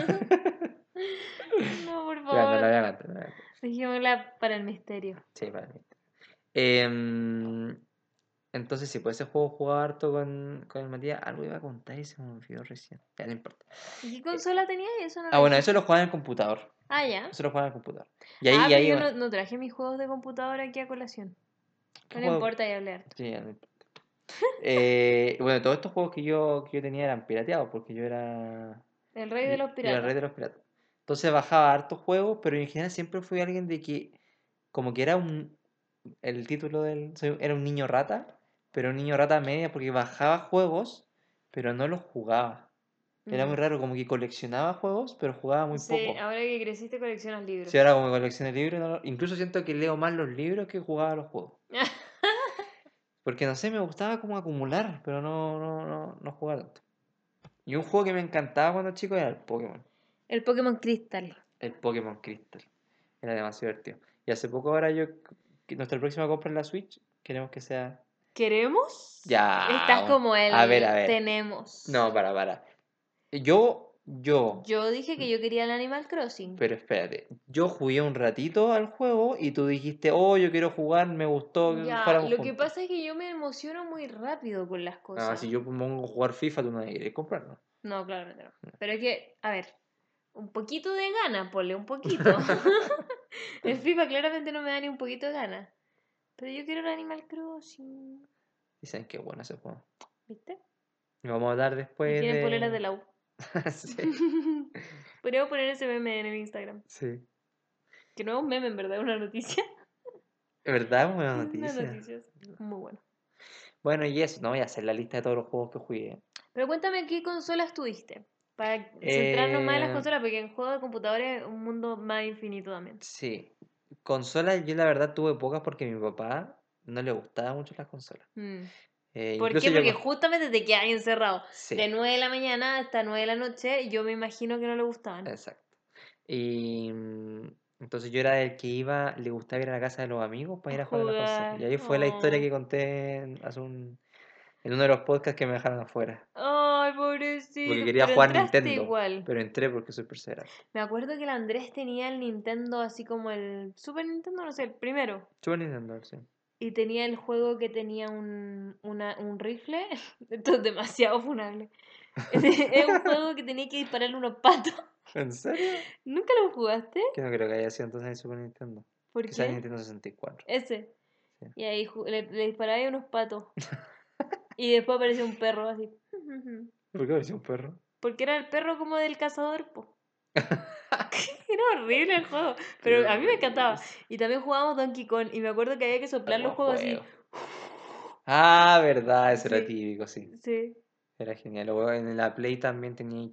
Speaker 1: No, por
Speaker 2: Ya, no la voy
Speaker 1: favor.
Speaker 2: a cantar. No la voy a cantar.
Speaker 1: Dejémosla para el misterio.
Speaker 2: Sí, para mí. Em, entonces, sí, pues ese juego jugaba harto con el Matías. Algo iba a contar y se me olvidó recién. Ya, no importa.
Speaker 1: ¿Y qué
Speaker 2: Eh,
Speaker 1: consola tenía? Eso no lo
Speaker 2: bueno, eso lo
Speaker 1: dijiste.
Speaker 2: jugaba en el computador.
Speaker 1: Ah, ya.
Speaker 2: Eso lo jugaba en el computador. Y ahí,
Speaker 1: Ah,
Speaker 2: y
Speaker 1: pero
Speaker 2: ahí,
Speaker 1: yo
Speaker 2: bueno,
Speaker 1: no traje mis juegos de computadora aquí a colación.
Speaker 2: ¿qué
Speaker 1: No le
Speaker 2: juego?
Speaker 1: importa, ya hablé harto.
Speaker 2: Sí, ya no importa. Bueno, todos estos juegos que yo tenía eran pirateados porque yo era.
Speaker 1: El rey
Speaker 2: Yo,
Speaker 1: de los
Speaker 2: yo era el rey
Speaker 1: piratas.
Speaker 2: de los piratas. Entonces bajaba hartos juegos, pero en general siempre fui alguien de que, como que era el título era un niño rata, pero un niño rata media porque bajaba juegos, pero no los jugaba. Era muy
Speaker 1: Mm.
Speaker 2: raro, como que coleccionaba juegos, pero jugaba muy
Speaker 1: Sí,
Speaker 2: poco.
Speaker 1: ahora que creciste coleccionas
Speaker 2: Si
Speaker 1: libros.
Speaker 2: ahora como colecciono libros, incluso siento que leo más los libros que jugaba los juegos. Porque no sé, me gustaba como acumular, pero no jugaba tanto. Y un juego que me encantaba cuando chico era el Pokémon.
Speaker 1: El Pokémon Crystal.
Speaker 2: El Pokémon Crystal. Era demasiado divertido. Y hace poco ahora que nuestra próxima compra en la Switch, queremos que sea...
Speaker 1: ¿Queremos?
Speaker 2: Ya,
Speaker 1: Estás como
Speaker 2: a ver, a
Speaker 1: el
Speaker 2: ver.
Speaker 1: tenemos.
Speaker 2: No, para. Yo,
Speaker 1: Yo dije que yo quería el Animal Crossing.
Speaker 2: pero espérate. Yo jugué un ratito al juego y tú dijiste, oh, yo quiero jugar, me gustó que
Speaker 1: Ya,
Speaker 2: jugáramos
Speaker 1: lo que
Speaker 2: juntos.
Speaker 1: pasa es que yo me emociono muy rápido con las
Speaker 2: Ah,
Speaker 1: cosas.
Speaker 2: si yo pongo a jugar FIFA, tú no quieres comprarlo.
Speaker 1: No, claramente no. Pero es que, a ver, un poquito de gana, ponle un poquito. El FIFA claramente no me da ni un poquito de gana. Pero yo quiero el Animal Crossing.
Speaker 2: Dicen que bueno ese juego.
Speaker 1: ¿Viste?
Speaker 2: Y vamos a hablar
Speaker 1: Me
Speaker 2: después
Speaker 1: quieren poleras de
Speaker 2: de...
Speaker 1: la U.
Speaker 2: Sí,
Speaker 1: Podríamos poner ese meme en el Instagram.
Speaker 2: sí.
Speaker 1: Que no es un meme, en verdad, es una noticia.
Speaker 2: ¿Es verdad? Buena
Speaker 1: Una
Speaker 2: noticia.
Speaker 1: noticia, muy bueno.
Speaker 2: Bueno, y eso, no voy a hacer la lista de todos los juegos que jugué.
Speaker 1: Pero cuéntame qué consolas tuviste. Para centrarnos más en las
Speaker 2: Eh,
Speaker 1: consolas, porque en juego de computadores es un mundo más infinito también.
Speaker 2: sí, consolas yo la verdad tuve pocas porque a mi papá no le gustaban mucho las consolas.
Speaker 1: Mm. ¿Por
Speaker 2: Incluso
Speaker 1: qué?
Speaker 2: yo...
Speaker 1: Porque justamente te quedas encerrado
Speaker 2: Sí,
Speaker 1: de 9 de la mañana hasta 9 de la noche y yo me imagino que no le gustaban.
Speaker 2: exacto. Y entonces yo era el que iba, le gustaba ir a la casa de los amigos para
Speaker 1: A
Speaker 2: ir a jugar a las consolas. Y
Speaker 1: jugar.
Speaker 2: ahí fue la historia
Speaker 1: Oh.
Speaker 2: que conté en uno de los podcasts que me dejaron afuera.
Speaker 1: Ay,
Speaker 2: Porque
Speaker 1: pobrecito.
Speaker 2: quería
Speaker 1: Pero
Speaker 2: jugar
Speaker 1: entraste
Speaker 2: Nintendo,
Speaker 1: igual.
Speaker 2: pero entré porque soy perseverante.
Speaker 1: Me acuerdo que el Andrés tenía el Nintendo así como el Super Nintendo, no sé, el primero.
Speaker 2: Super Nintendo, sí.
Speaker 1: Y tenía el juego que tenía un rifle. Esto es demasiado funable. Es un juego que tenía que dispararle unos patos.
Speaker 2: ¿En serio?
Speaker 1: ¿Nunca lo jugaste?
Speaker 2: Que no creo que haya sido entonces en Super Nintendo.
Speaker 1: ¿Por
Speaker 2: Quizás en
Speaker 1: qué?
Speaker 2: Nintendo 64.
Speaker 1: Ese.
Speaker 2: Sí.
Speaker 1: Y ahí le disparaba a unos patos. Y después apareció un perro así.
Speaker 2: ¿Por qué parecía un perro?
Speaker 1: Porque era el perro como del cazador, po. Era horrible el juego.
Speaker 2: Qué
Speaker 1: Pero a mí me encantaba.
Speaker 2: risa.
Speaker 1: Y también jugábamos Donkey Kong. Y me acuerdo que había que
Speaker 2: Era
Speaker 1: soplar los
Speaker 2: buen
Speaker 1: juegos así.
Speaker 2: juego. Ah, verdad, eso era
Speaker 1: Sí,
Speaker 2: típico, sí.
Speaker 1: sí.
Speaker 2: Era genial. Luego en la Play también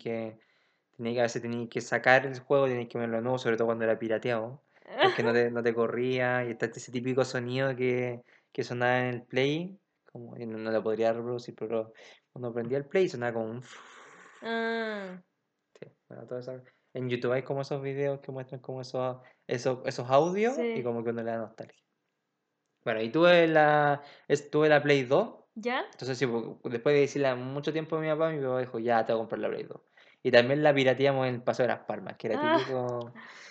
Speaker 2: a veces tenía que sacar el juego, tenía que verlo de nuevo, sobre todo cuando era pirateado, porque no te corría y está ese típico sonido que sonaba en el Play, como y no lo podría reproducir, pero cuando prendía el Play sonaba como un...
Speaker 1: Ah,
Speaker 2: Sí, bueno, en YouTube hay como esos videos que muestran como esos audios y
Speaker 1: sí.
Speaker 2: como que uno le da nostalgia. Bueno, y tuve la Play 2.
Speaker 1: ¿Ya?
Speaker 2: Entonces, sí, después de decirle mucho tiempo a mi papá dijo, ya, te voy a comprar la Play 2. Y también la pirateamos en el Paso de las Palmas, que era
Speaker 1: Ah,
Speaker 2: típico.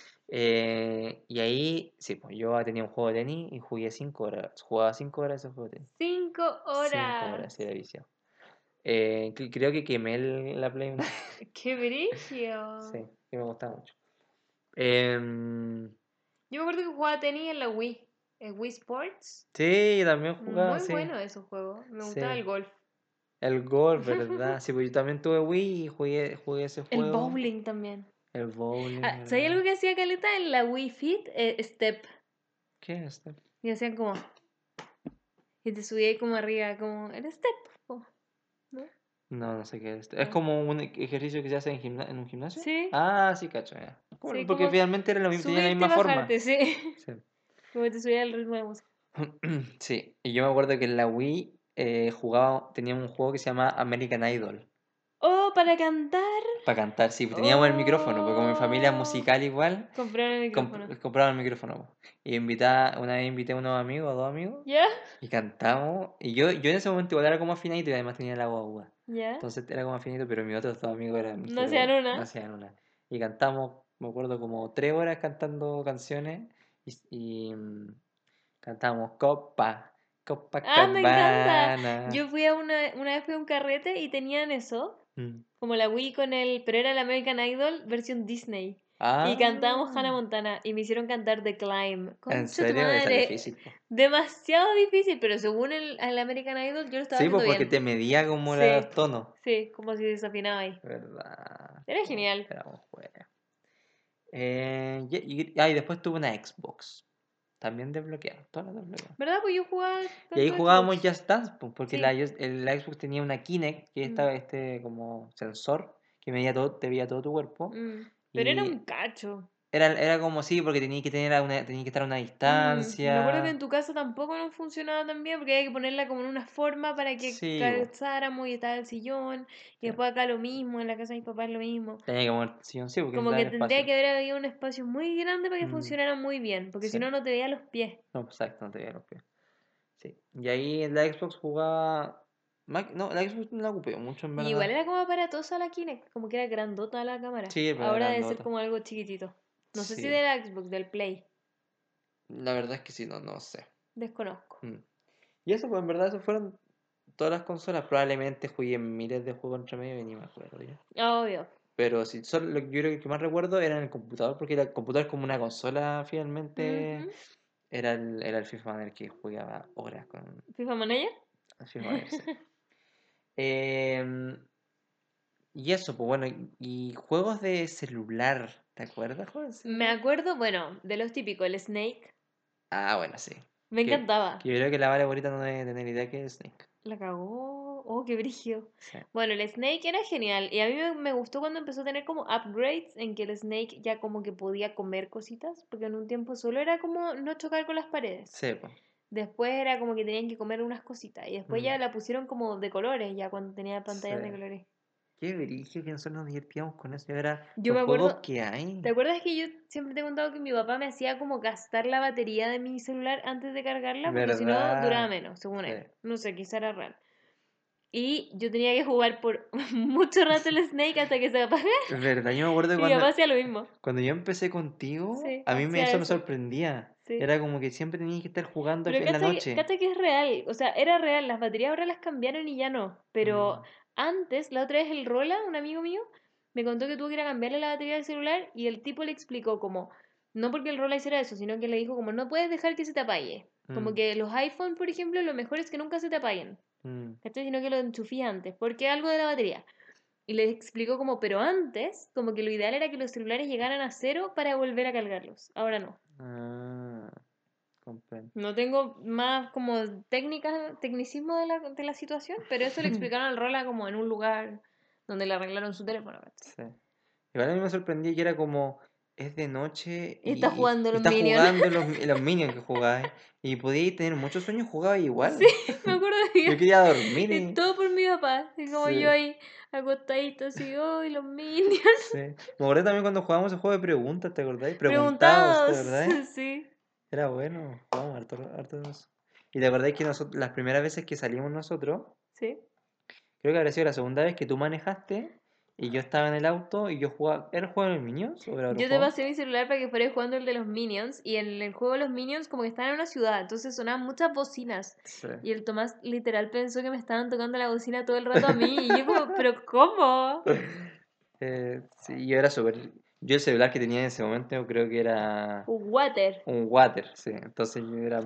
Speaker 2: Y ahí, sí, pues yo tenía un juego de tenis y jugué 5 horas. Jugaba 5 horas ese juego de tenis. 5 horas, sí,
Speaker 1: 5 horas.
Speaker 2: era vicio. Creo que quemé la Play una vez.
Speaker 1: ¡Qué brillo!
Speaker 2: Sí, que me gustaba mucho. Em,
Speaker 1: Yo me acuerdo que jugaba tenis en la Wii. En Wii Sports.
Speaker 2: sí, yo también jugaba,
Speaker 1: Muy
Speaker 2: sí.
Speaker 1: bueno esos juegos. Me gustaba
Speaker 2: Sí.
Speaker 1: el golf.
Speaker 2: El golf, ¿verdad? Sí, pues yo también tuve Wii y jugué ese
Speaker 1: El
Speaker 2: juego.
Speaker 1: bowling también.
Speaker 2: El bowling,
Speaker 1: Ah, ¿sabía
Speaker 2: ¿verdad?
Speaker 1: algo que hacía Caleta en la Wii Fit? Step.
Speaker 2: ¿Qué es este?
Speaker 1: Y hacían como. Y te subía ahí como arriba, como. Era step, po, ¿no?
Speaker 2: No, no sé qué es este. ¿Es
Speaker 1: Ah.
Speaker 2: como un ejercicio que se hace en un gimnasio?
Speaker 1: Sí,
Speaker 2: Ah, sí, cacho, ya.
Speaker 1: sí,
Speaker 2: Porque
Speaker 1: como
Speaker 2: finalmente era lo mismo, tenía la
Speaker 1: subirte y
Speaker 2: misma forma.
Speaker 1: bajarte, sí.
Speaker 2: Sí.
Speaker 1: Como te subía el ritmo de música.
Speaker 2: Sí, y yo me acuerdo que en la Wii tenía un juego que se llama American Idol.
Speaker 1: Oh, para cantar.
Speaker 2: Para cantar, sí, pues teníamos el micrófono, porque como mi familia es
Speaker 1: Oh,
Speaker 2: musical igual,
Speaker 1: compraron el micrófono.
Speaker 2: compraba el micrófono, po. Y una vez invité a unos amigos, a dos amigos,
Speaker 1: ¿Ya?
Speaker 2: y cantamos. Y yo en ese momento igual era como afinadito y además tenía la guagua.
Speaker 1: ¿Ya?
Speaker 2: Entonces era como afinito, pero mis otros dos amigos eran,
Speaker 1: No hacían
Speaker 2: pero no
Speaker 1: una.
Speaker 2: hacían una. Y cantamos, me acuerdo, como 3 horas cantando canciones. Cantamos
Speaker 1: Ah, me encanta.
Speaker 2: Copacabana.
Speaker 1: Yo fui a una vez fui a un carrete y tenían eso.
Speaker 2: Mm.
Speaker 1: Como la Wii con pero era el American Idol versión Disney. Y cantábamos
Speaker 2: Ah,
Speaker 1: Hannah Montana y me hicicieron cantar The Climb.
Speaker 2: ¿en
Speaker 1: Concha tu
Speaker 2: serio? Esa es
Speaker 1: madre.
Speaker 2: difícil, po.
Speaker 1: Demasiado difícil, pero según el American Idol yo lo estaba
Speaker 2: Sí, pues
Speaker 1: haciendo
Speaker 2: porque
Speaker 1: bien.
Speaker 2: te medía como
Speaker 1: Sí,
Speaker 2: los tonos.
Speaker 1: sí, como si desafinaba ahí.
Speaker 2: ¿Verdad?
Speaker 1: Era genial.
Speaker 2: Éramos buenos. Y después tuve una Xbox. También desbloqueada, todas las desbloqueadas.
Speaker 1: ¿Verdad? Pues yo jugaba
Speaker 2: Y ahí
Speaker 1: tanto
Speaker 2: jugábamos
Speaker 1: Xbox.
Speaker 2: Just Dance, pues, porque
Speaker 1: Sí.
Speaker 2: la Xbox tenía una Kinect, que
Speaker 1: Mm,
Speaker 2: estaba como sensor, que medía todo, te veía todo tu cuerpo.
Speaker 1: Pero era
Speaker 2: Y
Speaker 1: un cacho.
Speaker 2: era como sí, porque tenía que estar a una
Speaker 1: Y me acuerdo que en
Speaker 2: distancia.
Speaker 1: tu casa tampoco no funcionaba tan bien porque había que ponerla como en una forma para que
Speaker 2: Sí, bo,
Speaker 1: calzáramos y estaba el sillón. Y
Speaker 2: sí.
Speaker 1: después acá lo mismo, en la casa de mis papás lo mismo.
Speaker 2: Tenía que mover sí, sí, porque
Speaker 1: Como
Speaker 2: necesitaba
Speaker 1: que
Speaker 2: el
Speaker 1: tendría
Speaker 2: espacio.
Speaker 1: que haber habido un espacio muy grande para que
Speaker 2: Mm,
Speaker 1: funcionara muy bien, porque si
Speaker 2: sí,
Speaker 1: no, no te veía los pies.
Speaker 2: no, exacto, no te veía los pies. Sí. Y ahí en la Xbox jugaba. No, la Xbox no la ocupé mucho en
Speaker 1: Y igual
Speaker 2: verdad.
Speaker 1: era como aparatosa la Kinect, como que era grandota la cámara.
Speaker 2: Sí, pero era
Speaker 1: Ahora debe ser
Speaker 2: grandota.
Speaker 1: como algo chiquitito. No sé si de
Speaker 2: Sí,
Speaker 1: la Xbox, del Play.
Speaker 2: la verdad es que sí, no sé.
Speaker 1: Desconozco.
Speaker 2: Mm. Y eso, pues en verdad, eso fueron todas las consolas. Probablemente jugué miles de juegos entre medio y ni me acuerdo ya.
Speaker 1: Obvio.
Speaker 2: Pero sí, solo yo creo que el que más recuerdo era en el computador, porque el computador como una consola finalmente.
Speaker 1: Ujú.
Speaker 2: Era el FIFA en el que jugaba horas con
Speaker 1: FIFA Manager.
Speaker 2: el FIFA Manager, sí. Em, y eso, pues bueno, y juegos de celular. ¿Te acuerdas, José?
Speaker 1: Me acuerdo, bueno, de los típicos, el Snake.
Speaker 2: Ah, bueno, sí.
Speaker 1: Me
Speaker 2: Que
Speaker 1: encantaba.
Speaker 2: yo creo que la Vale ahorita no debe tener idea que es Snake.
Speaker 1: La cagó. Oh, qué brillo.
Speaker 2: Sí.
Speaker 1: Bueno, el Snake era genial. Y a mí me gustó cuando empezó a tener como upgrades en que el Snake ya como que podía comer cositas. Porque en un tiempo solo era como no chocar con las paredes.
Speaker 2: Sí, pues.
Speaker 1: Después era como que tenían que comer unas cositas. Y después ya la pusieron como de colores, ya cuando tenía
Speaker 2: Sí.
Speaker 1: pantallas de colores.
Speaker 2: Qué brillo que nosotros nos divertíamos con eso. Y ahora
Speaker 1: Yo
Speaker 2: los
Speaker 1: me
Speaker 2: juegos
Speaker 1: acuerdo,
Speaker 2: que hay.
Speaker 1: ¿te acuerdas que yo siempre te he contado que mi papá me hacía como gastar la batería de mi celular antes de cargarla? Porque si no duraba
Speaker 2: ¿Verdad?
Speaker 1: menos, según
Speaker 2: Sí.
Speaker 1: él. No sé, quizá era real. Y yo tenía que jugar por mucho rato el Snake hasta que se apagara.
Speaker 2: Es verdad, yo me acuerdo
Speaker 1: Y mi papá
Speaker 2: cuando,
Speaker 1: hacía lo mismo.
Speaker 2: cuando yo empecé contigo,
Speaker 1: Sí,
Speaker 2: a mí
Speaker 1: hacía
Speaker 2: eso me
Speaker 1: eso.
Speaker 2: sorprendía.
Speaker 1: Sí.
Speaker 2: Era como que siempre tenías que estar jugando
Speaker 1: Pero
Speaker 2: en la noche.
Speaker 1: cacha que es real. O sea, era real. Las baterías ahora las cambiaron y ya no. Pero
Speaker 2: Mm,
Speaker 1: antes, la otra vez el Rola, un amigo mío, me contó que tuvo que ir a cambiarle la batería del celular y el tipo le explicó como, no porque el Rola hiciera eso, sino que le dijo como, no puedes dejar que se te apague. Como
Speaker 2: mm,
Speaker 1: que los iPhone, por ejemplo, lo mejor es que nunca se te apaguen.
Speaker 2: mm.
Speaker 1: ¿Cachai? Sino que lo enchufí antes, porque algo de la batería. Y le explicó como, pero antes, como que lo ideal era que los celulares llegaran a cero para volver a cargarlos. Ahora no.
Speaker 2: Ah, comprendo.
Speaker 1: No tengo más como tecnicismo de la situación, pero eso le explicaron al Rola como en un lugar donde le arreglaron su teléfono, ¿cachai?
Speaker 2: Sí. Igual a mí me sorprendía que era como, es de noche
Speaker 1: Y está jugando
Speaker 2: y
Speaker 1: los
Speaker 2: está
Speaker 1: Minions.
Speaker 2: jugando los Minions que jugabas. Y podíais tener muchos sueños, jugabas
Speaker 1: Sí,
Speaker 2: igual.
Speaker 1: me acuerdo
Speaker 2: Yo
Speaker 1: que
Speaker 2: quería dormir
Speaker 1: y todo por mi papá. Y como yo
Speaker 2: sí,
Speaker 1: ahí acostadito así, ¡ay, los Minions!
Speaker 2: sí. Me acordé también cuando jugábamos el juego de preguntas, ¿te acordáis? Preguntados, ¿te
Speaker 1: Preguntados,
Speaker 2: acordáis?
Speaker 1: sí,
Speaker 2: Era bueno, jugábamos harto de eso. Y te acordáis que nosotros, las primeras veces que salimos nosotros,
Speaker 1: sí.
Speaker 2: creo que habría sido la segunda vez que tú manejaste y yo estaba en el auto y yo jugaba. ¿Era el juego de los Minions o era otro
Speaker 1: Yo te
Speaker 2: juego?
Speaker 1: pasé mi celular para que fueras jugando el de los Minions y en el juego de los Minions como que están en una ciudad, entonces sonaban muchas bocinas
Speaker 2: Sí.
Speaker 1: y el Tomás literal pensó que me estaban tocando la bocina todo el rato a mí y yo como, pero ¿cómo?
Speaker 2: Sí, yo era súper. Yo el celular que tenía en ese momento creo que era
Speaker 1: Water.
Speaker 2: un Water, sí. Entonces yo era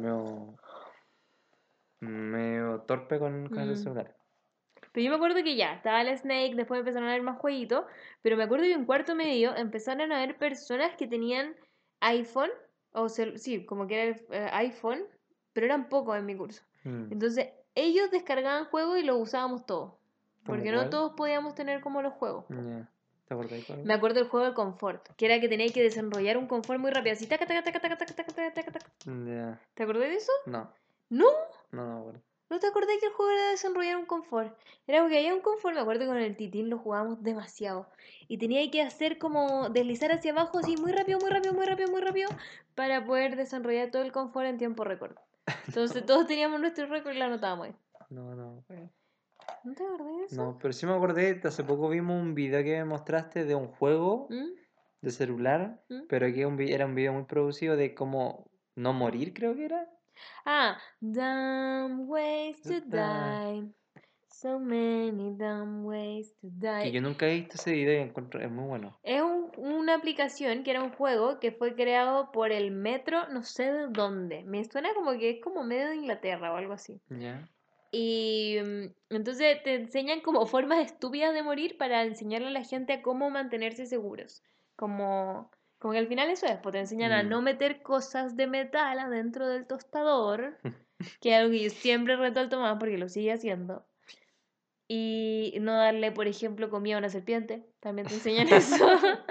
Speaker 2: medio torpe con ese
Speaker 1: Mm.
Speaker 2: celular.
Speaker 1: Pero yo me acuerdo que ya, estaba el Snake, después empezaron a haber más jueguitos, pero me acuerdo que en cuarto medio empezaron a haber personas que tenían iPhone, sí, como que era el iPhone, pero eran pocos en mi curso.
Speaker 2: Mm,
Speaker 1: Entonces, ellos descargaban juegos y los usábamos todos,
Speaker 2: ¿Cómo
Speaker 1: porque no
Speaker 2: cuál?
Speaker 1: todos podíamos tener como los juegos, po.
Speaker 2: Ya. ¿Te acordáis
Speaker 1: Me
Speaker 2: cuál?
Speaker 1: acuerdo del juego del confort, que era que teníais que desenrollar un confort muy rápido, así taca, taca, taca, taca, taca, taca, taca, taca, taca.
Speaker 2: Ya.
Speaker 1: ¿Te acordás de eso?
Speaker 2: No,
Speaker 1: ¿No?
Speaker 2: no me acuerdo.
Speaker 1: ¿No te acordás que el juego era desenrollar un confort? Era porque había un confort, me acuerdo que con el Titín lo jugábamos demasiado. Y tenía que hacer como deslizar hacia abajo así muy rápido, muy rápido, muy rápido, muy rápido para poder desarrollar todo el confort en tiempo récord. Entonces todos teníamos nuestro récord y lo anotábamos ahí.
Speaker 2: No, güey.
Speaker 1: ¿No te acordás de eso?
Speaker 2: No, pero sí me acordé, hace poco vimos un video que me mostraste de un juego
Speaker 1: ¿Mm?
Speaker 2: de celular,
Speaker 1: ¿Mm?
Speaker 2: pero que era un video muy producido de cómo no morir, creo que era.
Speaker 1: Ah, dumb ways to
Speaker 2: Ah,
Speaker 1: die. So many dumb ways to
Speaker 2: que
Speaker 1: die.
Speaker 2: yo nunca he visto ese video y encuentro, es muy bueno.
Speaker 1: Es una aplicación que era un juego que fue creado por el Metro, no sé de dónde. Me suena como que es como medio de Inglaterra o algo así.
Speaker 2: ¿Ya?
Speaker 1: Y entonces te enseñan como formas estúpidas de morir para enseñarle a la gente a cómo mantenerse seguros. Como que al final eso es, pues te enseñan a
Speaker 2: Mm.
Speaker 1: no meter cosas de metal adentro del tostador, que es algo que yo siempre reto al Tomás porque lo sigue haciendo. Y no darle, por ejemplo, comida a una serpiente. También te enseñan eso.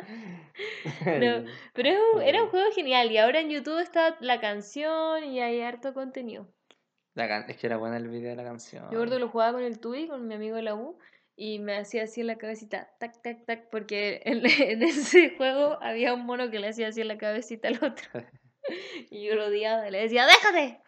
Speaker 1: No, pero era un
Speaker 2: Bueno,
Speaker 1: juego genial y ahora en YouTube está la canción y hay harto contenido.
Speaker 2: es que era buena el video de la
Speaker 1: Yo recuerdo
Speaker 2: canción.
Speaker 1: que lo jugaba con el Tui, con mi amigo de la U, y me hacía así en la cabecita, tac, tac, tac, porque en ese juego había un mono que le hacía así en la cabecita al otro. Y yo lo odiaba, y le decía, ¡déjate!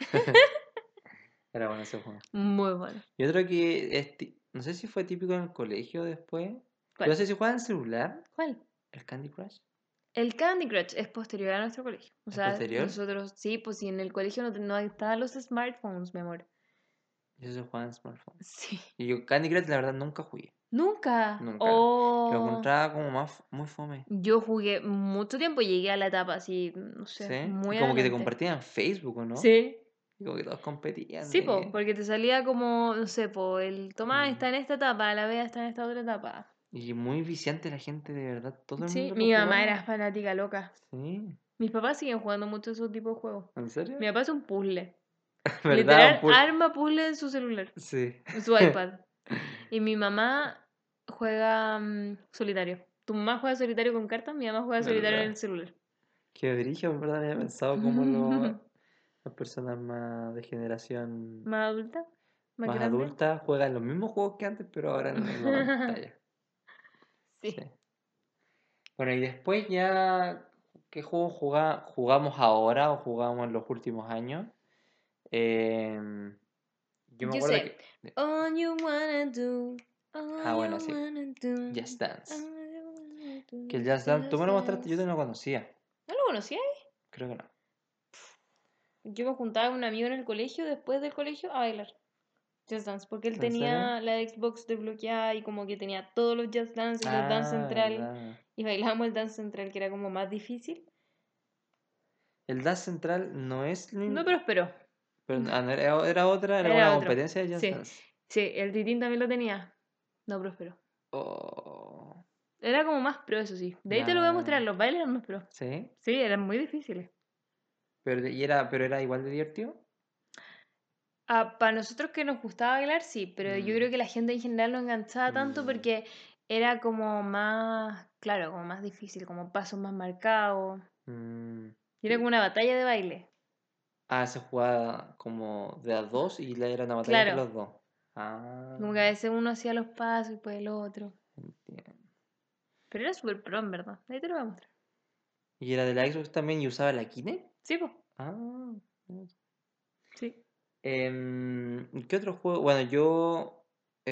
Speaker 2: Era bueno ese juego.
Speaker 1: Muy bueno.
Speaker 2: Y otro que no sé si fue típico en el colegio después. Yo no
Speaker 1: ¿Cuál?
Speaker 2: sé si juegan en celular,
Speaker 1: ¿Cuál?
Speaker 2: el Candy Crush.
Speaker 1: El Candy Crush es posterior a nuestro colegio. O
Speaker 2: ¿Es
Speaker 1: sea,
Speaker 2: posterior?
Speaker 1: nosotros, sí, pues sí, en el colegio no estaban los smartphones, mi amor.
Speaker 2: Yo se jugaba en smartphone.
Speaker 1: Sí.
Speaker 2: Y yo Candy Crush la verdad nunca jugué.
Speaker 1: Nunca.
Speaker 2: Nunca. Lo
Speaker 1: Oh.
Speaker 2: encontraba como más muy fome.
Speaker 1: Yo jugué mucho tiempo, llegué a la etapa así, no sé,
Speaker 2: ¿Sí? Y
Speaker 1: muy
Speaker 2: como que te
Speaker 1: adelante.
Speaker 2: compartían en Facebook, ¿o no?
Speaker 1: Sí.
Speaker 2: Y como que todos competían
Speaker 1: Sí, po,
Speaker 2: de...
Speaker 1: porque te salía como, no sé, po, el Tomás
Speaker 2: Mm,
Speaker 1: está en esta etapa, la Bea está en esta otra etapa.
Speaker 2: Y muy viciante la gente, de verdad. Todo el
Speaker 1: Sí,
Speaker 2: mundo lo
Speaker 1: mi mamá era
Speaker 2: jugaba.
Speaker 1: fanática loca.
Speaker 2: Sí.
Speaker 1: Mis papás siguen jugando mucho esos tipos de juegos.
Speaker 2: ¿En
Speaker 1: Mi
Speaker 2: serio?
Speaker 1: papá es un puzzle.
Speaker 2: ¿Verdad?
Speaker 1: Literal, arma puzzle en su celular,
Speaker 2: Sí.
Speaker 1: en su iPad. Y mi mamá juega solitario. Tu mamá juega solitario con cartas, mi mamá juega solitario en el
Speaker 2: ¿Verdad?
Speaker 1: celular.
Speaker 2: Qué brillo, en verdad, no había pensado como las personas más de generación
Speaker 1: Más adulta, más
Speaker 2: más
Speaker 1: grande.
Speaker 2: adulta juegan los mismos juegos que antes, pero ahora en la pantalla. Sí.
Speaker 1: Sí.
Speaker 2: Bueno, y después ya, ¿qué juego jugamos ahora o jugamos en los últimos años? Em, yo me
Speaker 1: Yo
Speaker 2: acuerdo
Speaker 1: sé.
Speaker 2: que...
Speaker 1: All you wanna do, all
Speaker 2: bueno,
Speaker 1: you
Speaker 2: sí,
Speaker 1: wanna do,
Speaker 2: Just Dance.
Speaker 1: all you wanna
Speaker 2: Que el
Speaker 1: do,
Speaker 2: Just Dance, tú me
Speaker 1: just
Speaker 2: lo mostraste, yo no
Speaker 1: dance.
Speaker 2: lo conocía.
Speaker 1: ¿No lo conocías?
Speaker 2: Creo que no.
Speaker 1: Yo me juntaba con un amigo en el colegio, después del colegio, a bailar Just Dance, porque él
Speaker 2: ¿En serio?
Speaker 1: tenía la Xbox desbloqueada y como que tenía todos los Just Dance y los Dance
Speaker 2: Ah,
Speaker 1: Central,
Speaker 2: verdad.
Speaker 1: y bailábamos el Dance Central, que era como más difícil.
Speaker 2: El Dance Central no es...
Speaker 1: No prosperó.
Speaker 2: Pero, no, era otra, era una
Speaker 1: Era otro.
Speaker 2: competencia de Just
Speaker 1: Sí.
Speaker 2: Dance.
Speaker 1: Sí, el Titín también lo tenía. No prosperó.
Speaker 2: Oh,
Speaker 1: Era como más pro, eso sí. De ahí te lo voy a mostrar,
Speaker 2: nah.
Speaker 1: los bailes eran más pro.
Speaker 2: ¿Sí?
Speaker 1: Sí, eran muy difíciles.
Speaker 2: Pero era igual de divertido.
Speaker 1: Ah, para nosotros que nos gustaba bailar, sí, pero yo
Speaker 2: Mm,
Speaker 1: creo que la gente en general no enganchaba tanto
Speaker 2: mm,
Speaker 1: porque era como más, claro, como más difícil, como pasos más marcados.
Speaker 2: mm.
Speaker 1: Y era como una batalla de baile.
Speaker 2: Se jugaba como de a dos y era una batalla entre
Speaker 1: Claro,
Speaker 2: los dos. Ah,
Speaker 1: como que a veces uno hacía los pasos y después el otro.
Speaker 2: entiendo.
Speaker 1: Pero era súper pro, en verdad. Ahí te lo voy a mostrar.
Speaker 2: ¿Y era de la Xbox también y usaba la Kinect?
Speaker 1: Sí, pues,
Speaker 2: Ah.
Speaker 1: sí.
Speaker 2: ¿Qué otro juego? Bueno, yo,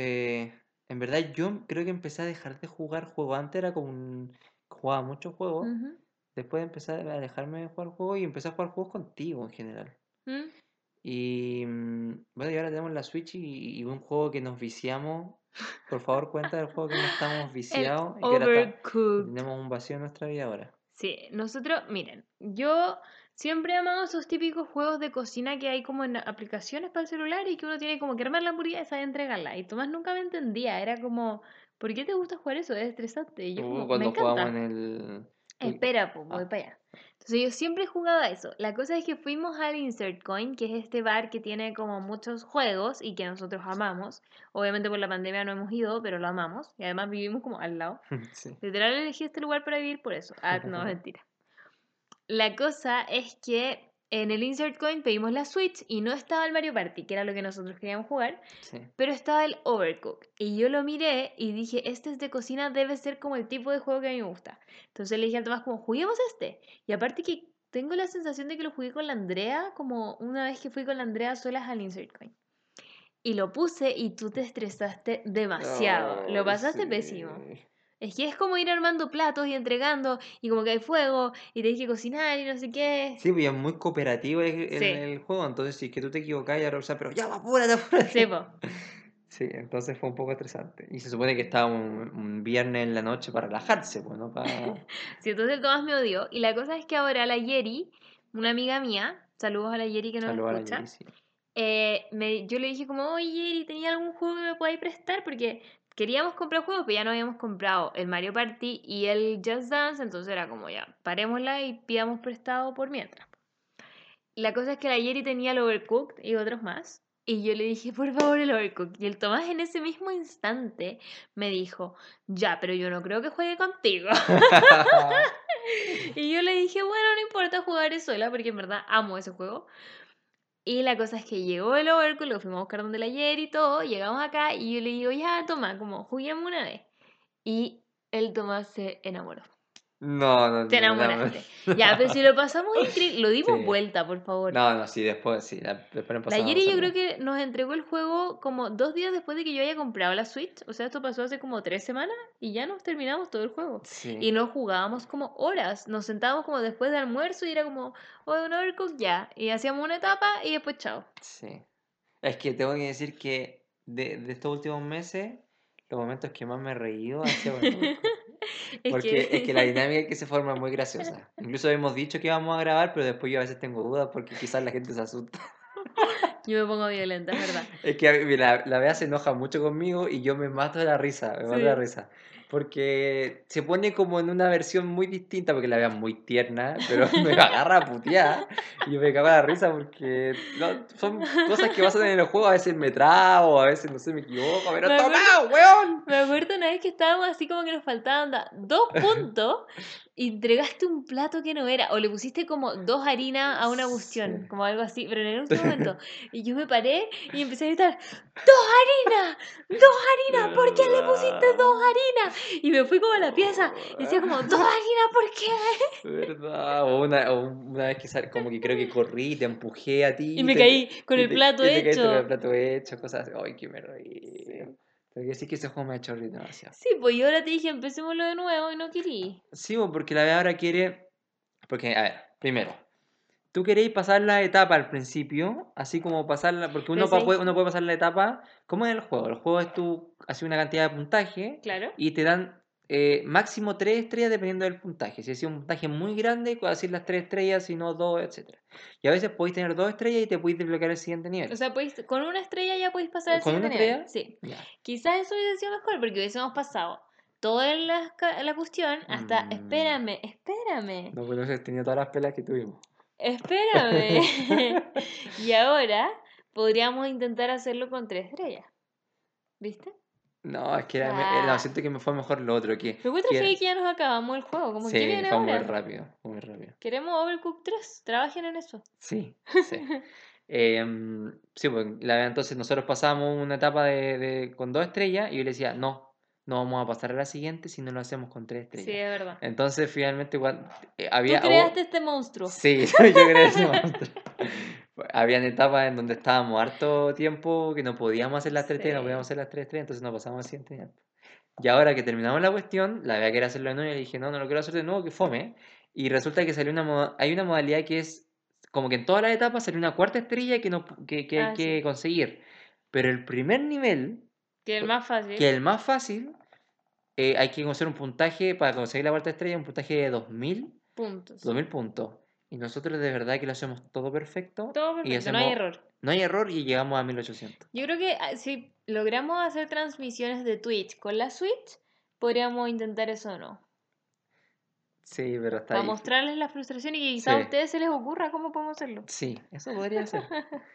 Speaker 2: en verdad, yo creo que empecé a dejar de jugar juegos. Antes era como jugaba muchos juegos.
Speaker 1: Ujú.
Speaker 2: Después empecé a dejarme de jugar juegos y empecé a jugar juegos contigo en general.
Speaker 1: ¿Mm?
Speaker 2: Y bueno, y ahora tenemos la Switch y un juego que nos viciamos. Por favor, cuenta del juego que nos estamos
Speaker 1: El
Speaker 2: viciados y que ahora y
Speaker 1: Overcooked.
Speaker 2: tenemos un vacío en nuestra vida ahora.
Speaker 1: Sí, nosotros, miren, yo siempre he amado esos típicos juegos de cocina que hay como en aplicaciones para el celular y que uno tiene como que armar la hamburguesa y entregarla. Y Tomás nunca me entendía, era como, ¿por qué te gusta jugar eso? Es estresante. Y yo como, me
Speaker 2: Cuando jugábamos en
Speaker 1: encanta.
Speaker 2: el-
Speaker 1: Espera, pues voy
Speaker 2: Ah,
Speaker 1: para allá. Entonces yo siempre he jugado a eso. La cosa es que fuimos al Insert Coin, que es este bar que tiene como muchos juegos y que nosotros amamos. Obviamente por la pandemia no hemos ido, pero lo amamos. Y además vivimos como al lado.
Speaker 2: sí.
Speaker 1: Literal elegí este lugar para vivir por eso. Ah, no, mentira. La cosa es que en el Insert Coin pedimos la Switch y no estaba el Mario Party, que era lo que nosotros queríamos jugar,
Speaker 2: Sí.
Speaker 1: pero estaba el Overcooked. Y yo lo miré y dije, este es de cocina, debe ser como el tipo de juego que a mí me gusta. Entonces le dije al Tomás como, juguemos este. Y aparte que tengo la sensación de que lo jugué con la Andrea, como una vez que fui con la Andrea solas al Insert Coin. Y lo puse y tú te estresaste demasiado. Lo
Speaker 2: Ay,
Speaker 1: pasaste pésimo.
Speaker 2: sí.
Speaker 1: Es que es como ir armando platos y entregando, y como que hay fuego, y tenés que cocinar y no sé qué.
Speaker 2: Sí, pues ya es muy cooperativo
Speaker 1: Sí,
Speaker 2: el juego, entonces si es que tú te equivocás, ya, o sea, pero ya, apúrate,
Speaker 1: sí,
Speaker 2: apúrate.
Speaker 1: po.
Speaker 2: Sí, entonces fue un poco estresante. Y se supone que estaba un viernes en la noche para relajarse, pues, ¿no? Para...
Speaker 1: Sí, entonces el Tomás me odió. Y la cosa es que ahora la Yeri, una amiga mía, saludos a la Yeri que nos
Speaker 2: Saludar a Jerry,
Speaker 1: escucha,
Speaker 2: sí.
Speaker 1: yo le dije como, oye Yeri, ¿tenía algún juego que me podáis prestar? Porque queríamos comprar juegos, pero ya no habíamos comprado el Mario Party y el Just Dance, entonces era como ya, parémosla y pidamos prestado por mientras. La cosa es que la Yeri tenía el Overcooked y otros más. Y yo le dije, por favor, el Overcooked. Y el Tomás en ese mismo instante me dijo, ya, pero yo no creo que juegue contigo. Y yo le dije, bueno, no importa jugar sola, porque en verdad amo ese juego. Y la cosa es que llegó el Overcooked, lo fuimos a buscar donde la Yeri y todo. Llegamos acá y yo le digo, ya, toma, como juguemos una vez. Y el Tomás se enamoró.
Speaker 2: No, no,
Speaker 1: Te
Speaker 2: no, no.
Speaker 1: enamoraste. Ya, pero si lo pasamos increíble, lo dimos
Speaker 2: Sí.
Speaker 1: vuelta, por favor.
Speaker 2: No, no, sí, después, sí, después nos
Speaker 1: La
Speaker 2: pasamos a
Speaker 1: Yeri
Speaker 2: pasar
Speaker 1: yo creo
Speaker 2: bien.
Speaker 1: que nos entregó el juego como 2 días después de que yo haya comprado la Switch. O sea, esto pasó hace como 3 semanas y ya nos terminamos todo el juego.
Speaker 2: Sí,
Speaker 1: Y no jugábamos como horas. Nos sentábamos como después de almuerzo y era como, oh, un Overcooked ya. Y hacíamos una etapa y después chao.
Speaker 2: sí. Es que tengo que decir que de estos últimos meses, los momentos que más me he reído han sido con el Overcooked.
Speaker 1: Es
Speaker 2: Porque es que la
Speaker 1: que
Speaker 2: dinámica que se forma es muy graciosa. Incluso hemos dicho que íbamos a grabar, pero después yo a veces tengo dudas porque quizás la gente se asusta.
Speaker 1: yo me pongo violenta, es verdad.
Speaker 2: Es que mira, la Bea se enoja mucho conmigo y yo me mato de la risa, me mato de la
Speaker 1: Sí.
Speaker 2: risa. Porque se pone como en una versión muy distinta, porque la vean muy tierna, pero me agarra a putear y yo me cago en la risa porque no, son cosas que pasan en el juego, a veces me trabo, a veces no sé, me equivoco, pero
Speaker 1: Me acuerdo,
Speaker 2: ¡toma, weón!
Speaker 1: me acuerdo una vez que estábamos así como que nos faltaban 2 puntos y entregaste un plato que no era, o le pusiste como 2 harinas a una cuestión,
Speaker 2: Sí.
Speaker 1: como algo así, pero en el último momento. Y yo me paré y empecé a gritar, ¡dos harinas! ¡Dos
Speaker 2: De
Speaker 1: harinas! ¿Por qué le pusiste 2 harinas? Y me fui como a la pieza y decía como, ¡dos harinas! ¿Por qué?
Speaker 2: ¿Verdad? O una vez que como que creo que corrí, te empujé a
Speaker 1: Y
Speaker 2: ti
Speaker 1: me caí con
Speaker 2: y
Speaker 1: el plato
Speaker 2: te caíste con el
Speaker 1: hecho.
Speaker 2: plato hecho, cosas así. Ay, que me reí.
Speaker 1: Sí.
Speaker 2: Tengo que decir que ese juego me ha hecho reír demasiado.
Speaker 1: Sí, pues yo ahora te dije, empecémoslo de nuevo y no querí.
Speaker 2: Sí, porque la vez ahora quiere. Porque, a ver, primero, tú queréis pasar la etapa al principio, así como pasarla, porque
Speaker 1: Pero
Speaker 2: uno puede pasar la etapa, ¿cómo es el juego? El juego es tú haces una cantidad de puntaje
Speaker 1: claro.
Speaker 2: y te dan máximo 3 estrellas dependiendo del puntaje. Si es un puntaje muy grande, puedes decir las 3 estrellas, si no 2, etcétera. Y a veces podéis tener 2 estrellas y te podéis desbloquear el siguiente nivel.
Speaker 1: O sea, con una estrella ya podéis pasar al
Speaker 2: ¿Con una
Speaker 1: siguiente nivel.
Speaker 2: estrella?
Speaker 1: Sí.
Speaker 2: Ya.
Speaker 1: Quizás eso hubiese sido mejor porque hubiésemos pasado toda la cuestión hasta.
Speaker 2: Mm,
Speaker 1: Espérame.
Speaker 2: no, pues no sé, tenía todas las pelas que tuvimos.
Speaker 1: Espérame. Y ahora podríamos intentar hacerlo con 3 estrellas. ¿Viste?
Speaker 2: No, es que no,
Speaker 1: Ah.
Speaker 2: siento que me fue mejor lo otro.
Speaker 1: Me encuentro
Speaker 2: Que,
Speaker 1: que ya nos acabamos el juego. Como, ¿qué
Speaker 2: sí,
Speaker 1: viene
Speaker 2: fue muy
Speaker 1: ahora?
Speaker 2: rápido, fue muy rápido.
Speaker 1: Queremos Overcooked 3. Trabajen en eso.
Speaker 2: Sí, sí. Sí, pues entonces nosotros pasamos una etapa con 2 estrellas y yo le decía, no, no vamos a pasar a la siguiente si no lo hacemos con 3
Speaker 1: Sí,
Speaker 2: estrellas.
Speaker 1: es verdad.
Speaker 2: Entonces finalmente
Speaker 1: Tú creaste este monstruo.
Speaker 2: sí, yo creo ese monstruo. Habían etapas en donde estábamos harto tiempo que no podíamos hacer las 3 estrellas, no podíamos
Speaker 1: Sí.
Speaker 2: hacer las 3 estrellas, entonces no pasamos al siguiente nivel. Y ahora que terminamos la cuestión, la había querer hacerlo de nuevo y le dije, no, no lo quiero hacer de nuevo, que fome. Y resulta que salió hay una modalidad que es como que en todas las etapas salió una cuarta estrella que, no, que hay
Speaker 1: Ah, sí.
Speaker 2: que conseguir. Pero el primer nivel,
Speaker 1: Que el más
Speaker 2: que
Speaker 1: fácil.
Speaker 2: es el más fácil, hay que conseguir un puntaje, para conseguir la cuarta estrella, un puntaje de
Speaker 1: Puntos.
Speaker 2: 2000 puntos. Y nosotros de verdad que lo hacemos todo perfecto
Speaker 1: Todo
Speaker 2: y
Speaker 1: perfecto, no hay
Speaker 2: hacemos,
Speaker 1: error.
Speaker 2: no hay error y llegamos a 1800.
Speaker 1: Yo creo que si logramos hacer transmisiones de Twitch con la Switch, podríamos intentar eso o no.
Speaker 2: Sí, pero está
Speaker 1: Para
Speaker 2: difícil.
Speaker 1: mostrarles la frustración y que
Speaker 2: Sí,
Speaker 1: quizá a ustedes se les ocurra cómo podemos hacerlo.
Speaker 2: sí, eso podría ser.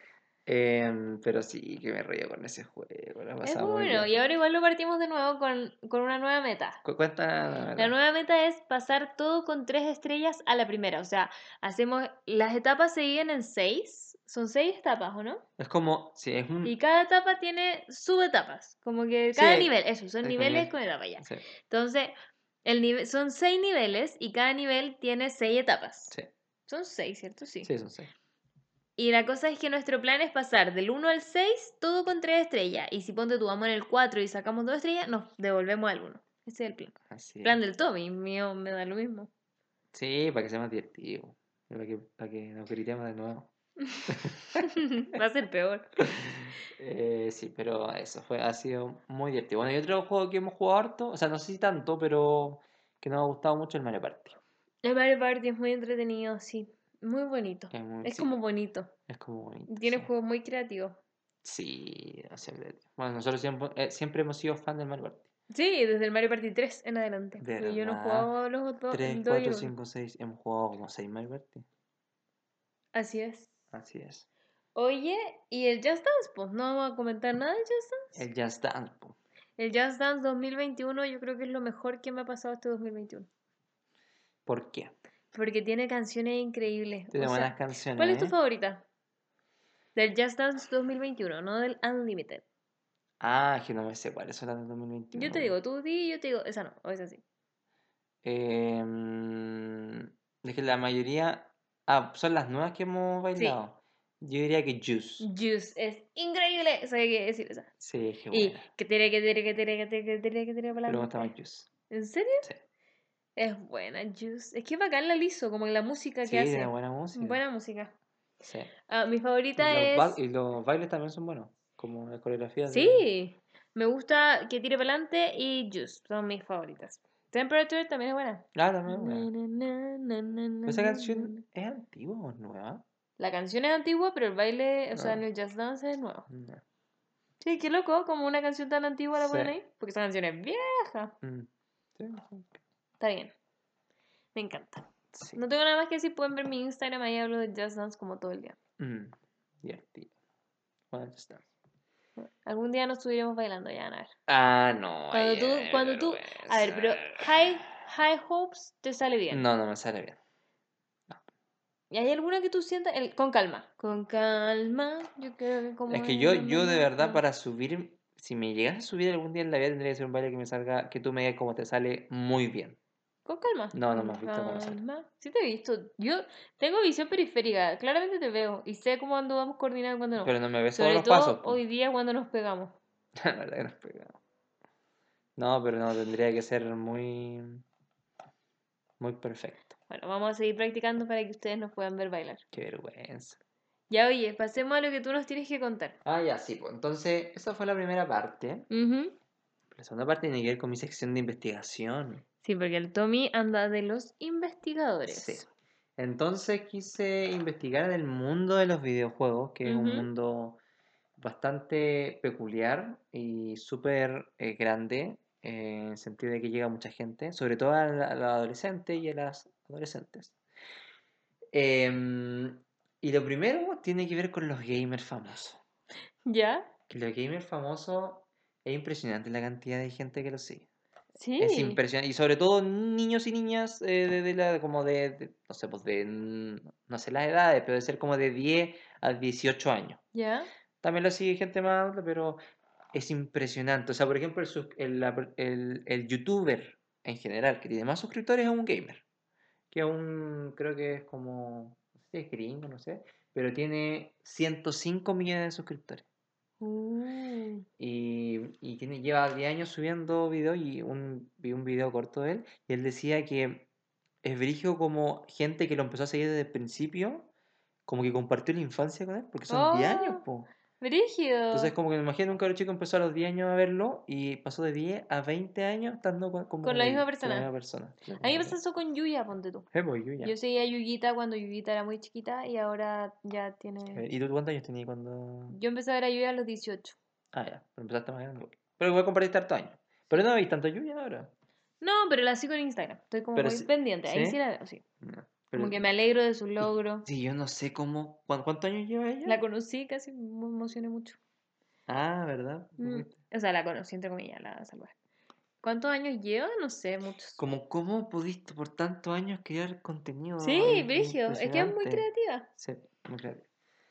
Speaker 2: Pero sí, que me río con ese juego, la
Speaker 1: Es
Speaker 2: pasaba
Speaker 1: muy
Speaker 2: muy
Speaker 1: bueno.
Speaker 2: bien.
Speaker 1: Y ahora igual lo partimos de nuevo con una nueva meta.
Speaker 2: Cuenta la
Speaker 1: La
Speaker 2: verdad.
Speaker 1: nueva meta es pasar todo con 3 estrellas a la primera. O sea, hacemos. Las etapas se dividen en 6. Son 6 etapas, ¿o no?
Speaker 2: Es como, sí,
Speaker 1: Y cada etapa tiene subetapas. Como que
Speaker 2: sí,
Speaker 1: cada nivel, eso, son
Speaker 2: es con
Speaker 1: niveles
Speaker 2: nivel,
Speaker 1: con etapas ya.
Speaker 2: sí,
Speaker 1: Entonces, son 6 niveles y cada nivel tiene 6 etapas.
Speaker 2: sí,
Speaker 1: Son 6, ¿cierto? Sí.
Speaker 2: sí, son 6.
Speaker 1: Y la cosa es que nuestro plan es pasar del 1 al 6 todo con 3 estrellas. Y si ponte tú vamos en el 4 y sacamos 2 estrellas, nos devolvemos al 1. Ese es el plan.
Speaker 2: Así es.
Speaker 1: Plan del Tommy, mío me da lo mismo.
Speaker 2: Sí, para que sea más divertido. Y para que nos gritemos de nuevo.
Speaker 1: Va a ser peor.
Speaker 2: Sí, pero eso ha sido muy divertido. Bueno, y otro juego que hemos jugado harto, o sea, no sé si tanto, pero que nos ha gustado mucho el Mario Party.
Speaker 1: El Mario Party es muy entretenido, sí. Muy bonito. Es
Speaker 2: Sí,
Speaker 1: como bonito.
Speaker 2: es como bonito,
Speaker 1: Tiene
Speaker 2: sí.
Speaker 1: juegos muy creativos.
Speaker 2: Sí, bueno, nosotros siempre hemos sido fan del Mario Party.
Speaker 1: Sí, desde el Mario Party 3 en adelante. Porque yo no he
Speaker 2: ¿Verdad?
Speaker 1: jugado los dos,
Speaker 2: 3
Speaker 1: el 2 y
Speaker 2: 4
Speaker 1: el 1.
Speaker 2: 5 6 hemos jugado como 6 Mario Party.
Speaker 1: Así es.
Speaker 2: Así es.
Speaker 1: Oye, ¿y el Just Dance? Pues no vamos a comentar nada del Just Dance.
Speaker 2: El Just Dance, po.
Speaker 1: El Just Dance 2021 yo creo que es lo mejor que me ha pasado este 2021.
Speaker 2: ¿Por qué?
Speaker 1: Porque tiene canciones increíbles.
Speaker 2: Tiene
Speaker 1: O
Speaker 2: buenas
Speaker 1: sea, ¿cuál es
Speaker 2: canciones,
Speaker 1: tu
Speaker 2: ¿eh?
Speaker 1: favorita? Del Just Dance 2021, no del Unlimited.
Speaker 2: Ah, es que no me sé cuáles son las del
Speaker 1: Yo te
Speaker 2: 2021.
Speaker 1: digo, tú di, yo te digo, esa no, o esa sí.
Speaker 2: Es que la mayoría. Ah, son las nuevas que hemos
Speaker 1: Sí,
Speaker 2: bailado. Yo diría que Juice.
Speaker 1: Juice es increíble. ¿Sabes qué decir esa?
Speaker 2: Sí, qué
Speaker 1: Y
Speaker 2: buena.
Speaker 1: que tire para
Speaker 2: Pero me gusta más
Speaker 1: adelante.
Speaker 2: Juice.
Speaker 1: ¿En serio?
Speaker 2: Sí.
Speaker 1: Es buena, Juice. Es que bacán la liso, como la música
Speaker 2: Sí,
Speaker 1: que
Speaker 2: tiene
Speaker 1: hace.
Speaker 2: buena música.
Speaker 1: Buena música.
Speaker 2: Sí.
Speaker 1: Mi favorita es.
Speaker 2: Y los bailes también son buenos. Como las coreografías de.
Speaker 1: Sí, me gusta que tire para adelante y Juice. Son mis favoritas. Temperature también es buena.
Speaker 2: Ah, también es buena. Esa canción es antigua o es nueva.
Speaker 1: La canción es antigua, pero el baile, o sea,
Speaker 2: Ah,
Speaker 1: en el Just Dance es nuevo.
Speaker 2: no.
Speaker 1: Sí, qué loco, como una canción tan antigua la
Speaker 2: Sí.
Speaker 1: ponen ahí. Porque esa canción es vieja.
Speaker 2: Mm. Sí, sí.
Speaker 1: Está bien. Me encanta.
Speaker 2: Sí.
Speaker 1: No tengo nada más que decir. Pueden ver mi Instagram. Ahí hablo de Just Dance como todo el día.
Speaker 2: Divertido. Bueno, ya está.
Speaker 1: Algún día nos estuviéramos bailando ya, Ana.
Speaker 2: Ah, no, ay,
Speaker 1: Cuando tú, a ver, pero High Hopes te sale bien.
Speaker 2: No, no me sale bien.
Speaker 1: ¿Y hay alguna que tú sientas? Con calma. Con calma. Yo creo que como
Speaker 2: Es que
Speaker 1: ella
Speaker 2: yo de verdad
Speaker 1: no.
Speaker 2: para subir, si me llegas a subir algún día en la vida tendría que ser un baile que me salga, que tú me digas cómo te sale muy bien.
Speaker 1: Con calma.
Speaker 2: No, no me
Speaker 1: Con
Speaker 2: has visto cómo sale.
Speaker 1: calma. Sí te he visto. Yo tengo visión periférica. Claramente te veo. Y sé cómo vamos coordinados cuando no.
Speaker 2: Pero no me ves todos
Speaker 1: Sobre
Speaker 2: los pasos,
Speaker 1: todo
Speaker 2: pues.
Speaker 1: hoy día cuando nos pegamos.
Speaker 2: La verdad que nos pegamos. No, pero no, tendría que ser muy perfecto.
Speaker 1: Bueno, vamos a seguir practicando para que ustedes nos puedan ver bailar.
Speaker 2: Qué vergüenza.
Speaker 1: Ya, oye, pasemos a lo que tú nos tienes que contar.
Speaker 2: Ah, ya, sí, pues. Entonces, esa fue la primera parte.
Speaker 1: Ujú.
Speaker 2: La segunda parte tiene que ver con mi sección de investigación.
Speaker 1: Sí, porque el Tommy anda de los
Speaker 2: Sí.
Speaker 1: investigadores.
Speaker 2: Entonces quise investigar en el mundo de los videojuegos, que es un
Speaker 1: Ujú.
Speaker 2: mundo bastante peculiar y súper grande, en el sentido de que llega mucha gente, sobre todo a los adolescentes y a las adolescentes. Em, y lo primero tiene que ver con los gamers famosos.
Speaker 1: ¿Ya?
Speaker 2: Que los gamers famosos es impresionante la cantidad de gente que los sigue. Es
Speaker 1: Sí.
Speaker 2: impresionante. Y sobre todo niños y niñas como no sé, pues no sé las edades, pero de ser como de 10 a 18 años.
Speaker 1: ¿Ya?
Speaker 2: También lo sigue gente más adulta, pero es impresionante. O sea, por ejemplo, el youtuber en general que tiene más suscriptores es un gamer. Que creo que es como, no sé si es gringo, no sé, pero tiene 105 millones de suscriptores. Lleva 10 años subiendo videos y vi un video corto de él y él decía que es brígido como gente que lo empezó a seguir desde el principio, como que compartió la infancia con él, porque son 10 años,
Speaker 1: ¡Oh!
Speaker 2: po. Entonces
Speaker 1: ¡Brígido!
Speaker 2: como que me imagino un cabro chico empezó a los 10 años a verlo y pasó de 10 a 20 años estando como
Speaker 1: Con
Speaker 2: con
Speaker 1: la misma
Speaker 2: él, con la misma
Speaker 1: persona.
Speaker 2: persona. Entonces,
Speaker 1: A mí
Speaker 2: como
Speaker 1: me
Speaker 2: que
Speaker 1: pasa eso con Yuya, ponte tú.
Speaker 2: pues, yo
Speaker 1: Yo
Speaker 2: ya.
Speaker 1: seguía a Yuyita cuando Yuyita era muy chiquita y ahora ya tiene...
Speaker 2: ¿Y tú cuántos años tenías cuando...?
Speaker 1: Yo empecé a ver a Yuya a los 18.
Speaker 2: Ah, ya, pero empezaste más grande. Pero igual compartiste harto años. Pero no veis tanto lluvia ahora.
Speaker 1: No, pero la sigo en Instagram. Estoy como
Speaker 2: Pero
Speaker 1: muy
Speaker 2: sí,
Speaker 1: pendiente. Ahí sí
Speaker 2: ¿sí?
Speaker 1: la veo, sí.
Speaker 2: No,
Speaker 1: Como
Speaker 2: pero,
Speaker 1: que me alegro de sus
Speaker 2: y,
Speaker 1: logros.
Speaker 2: sí, yo no sé ¿cuántos años lleva ella?
Speaker 1: La conocí casi, me emocioné mucho.
Speaker 2: Ah, ¿verdad?
Speaker 1: O sea, la conocí entre comillas, la salvé. ¿Cuántos años lleva? No sé, muchos.
Speaker 2: ¿Cómo pudiste por tantos años crear
Speaker 1: Sí,
Speaker 2: contenido? Es
Speaker 1: Brigio, es que es muy
Speaker 2: impresionante.
Speaker 1: creativa.
Speaker 2: Sí, muy creativo.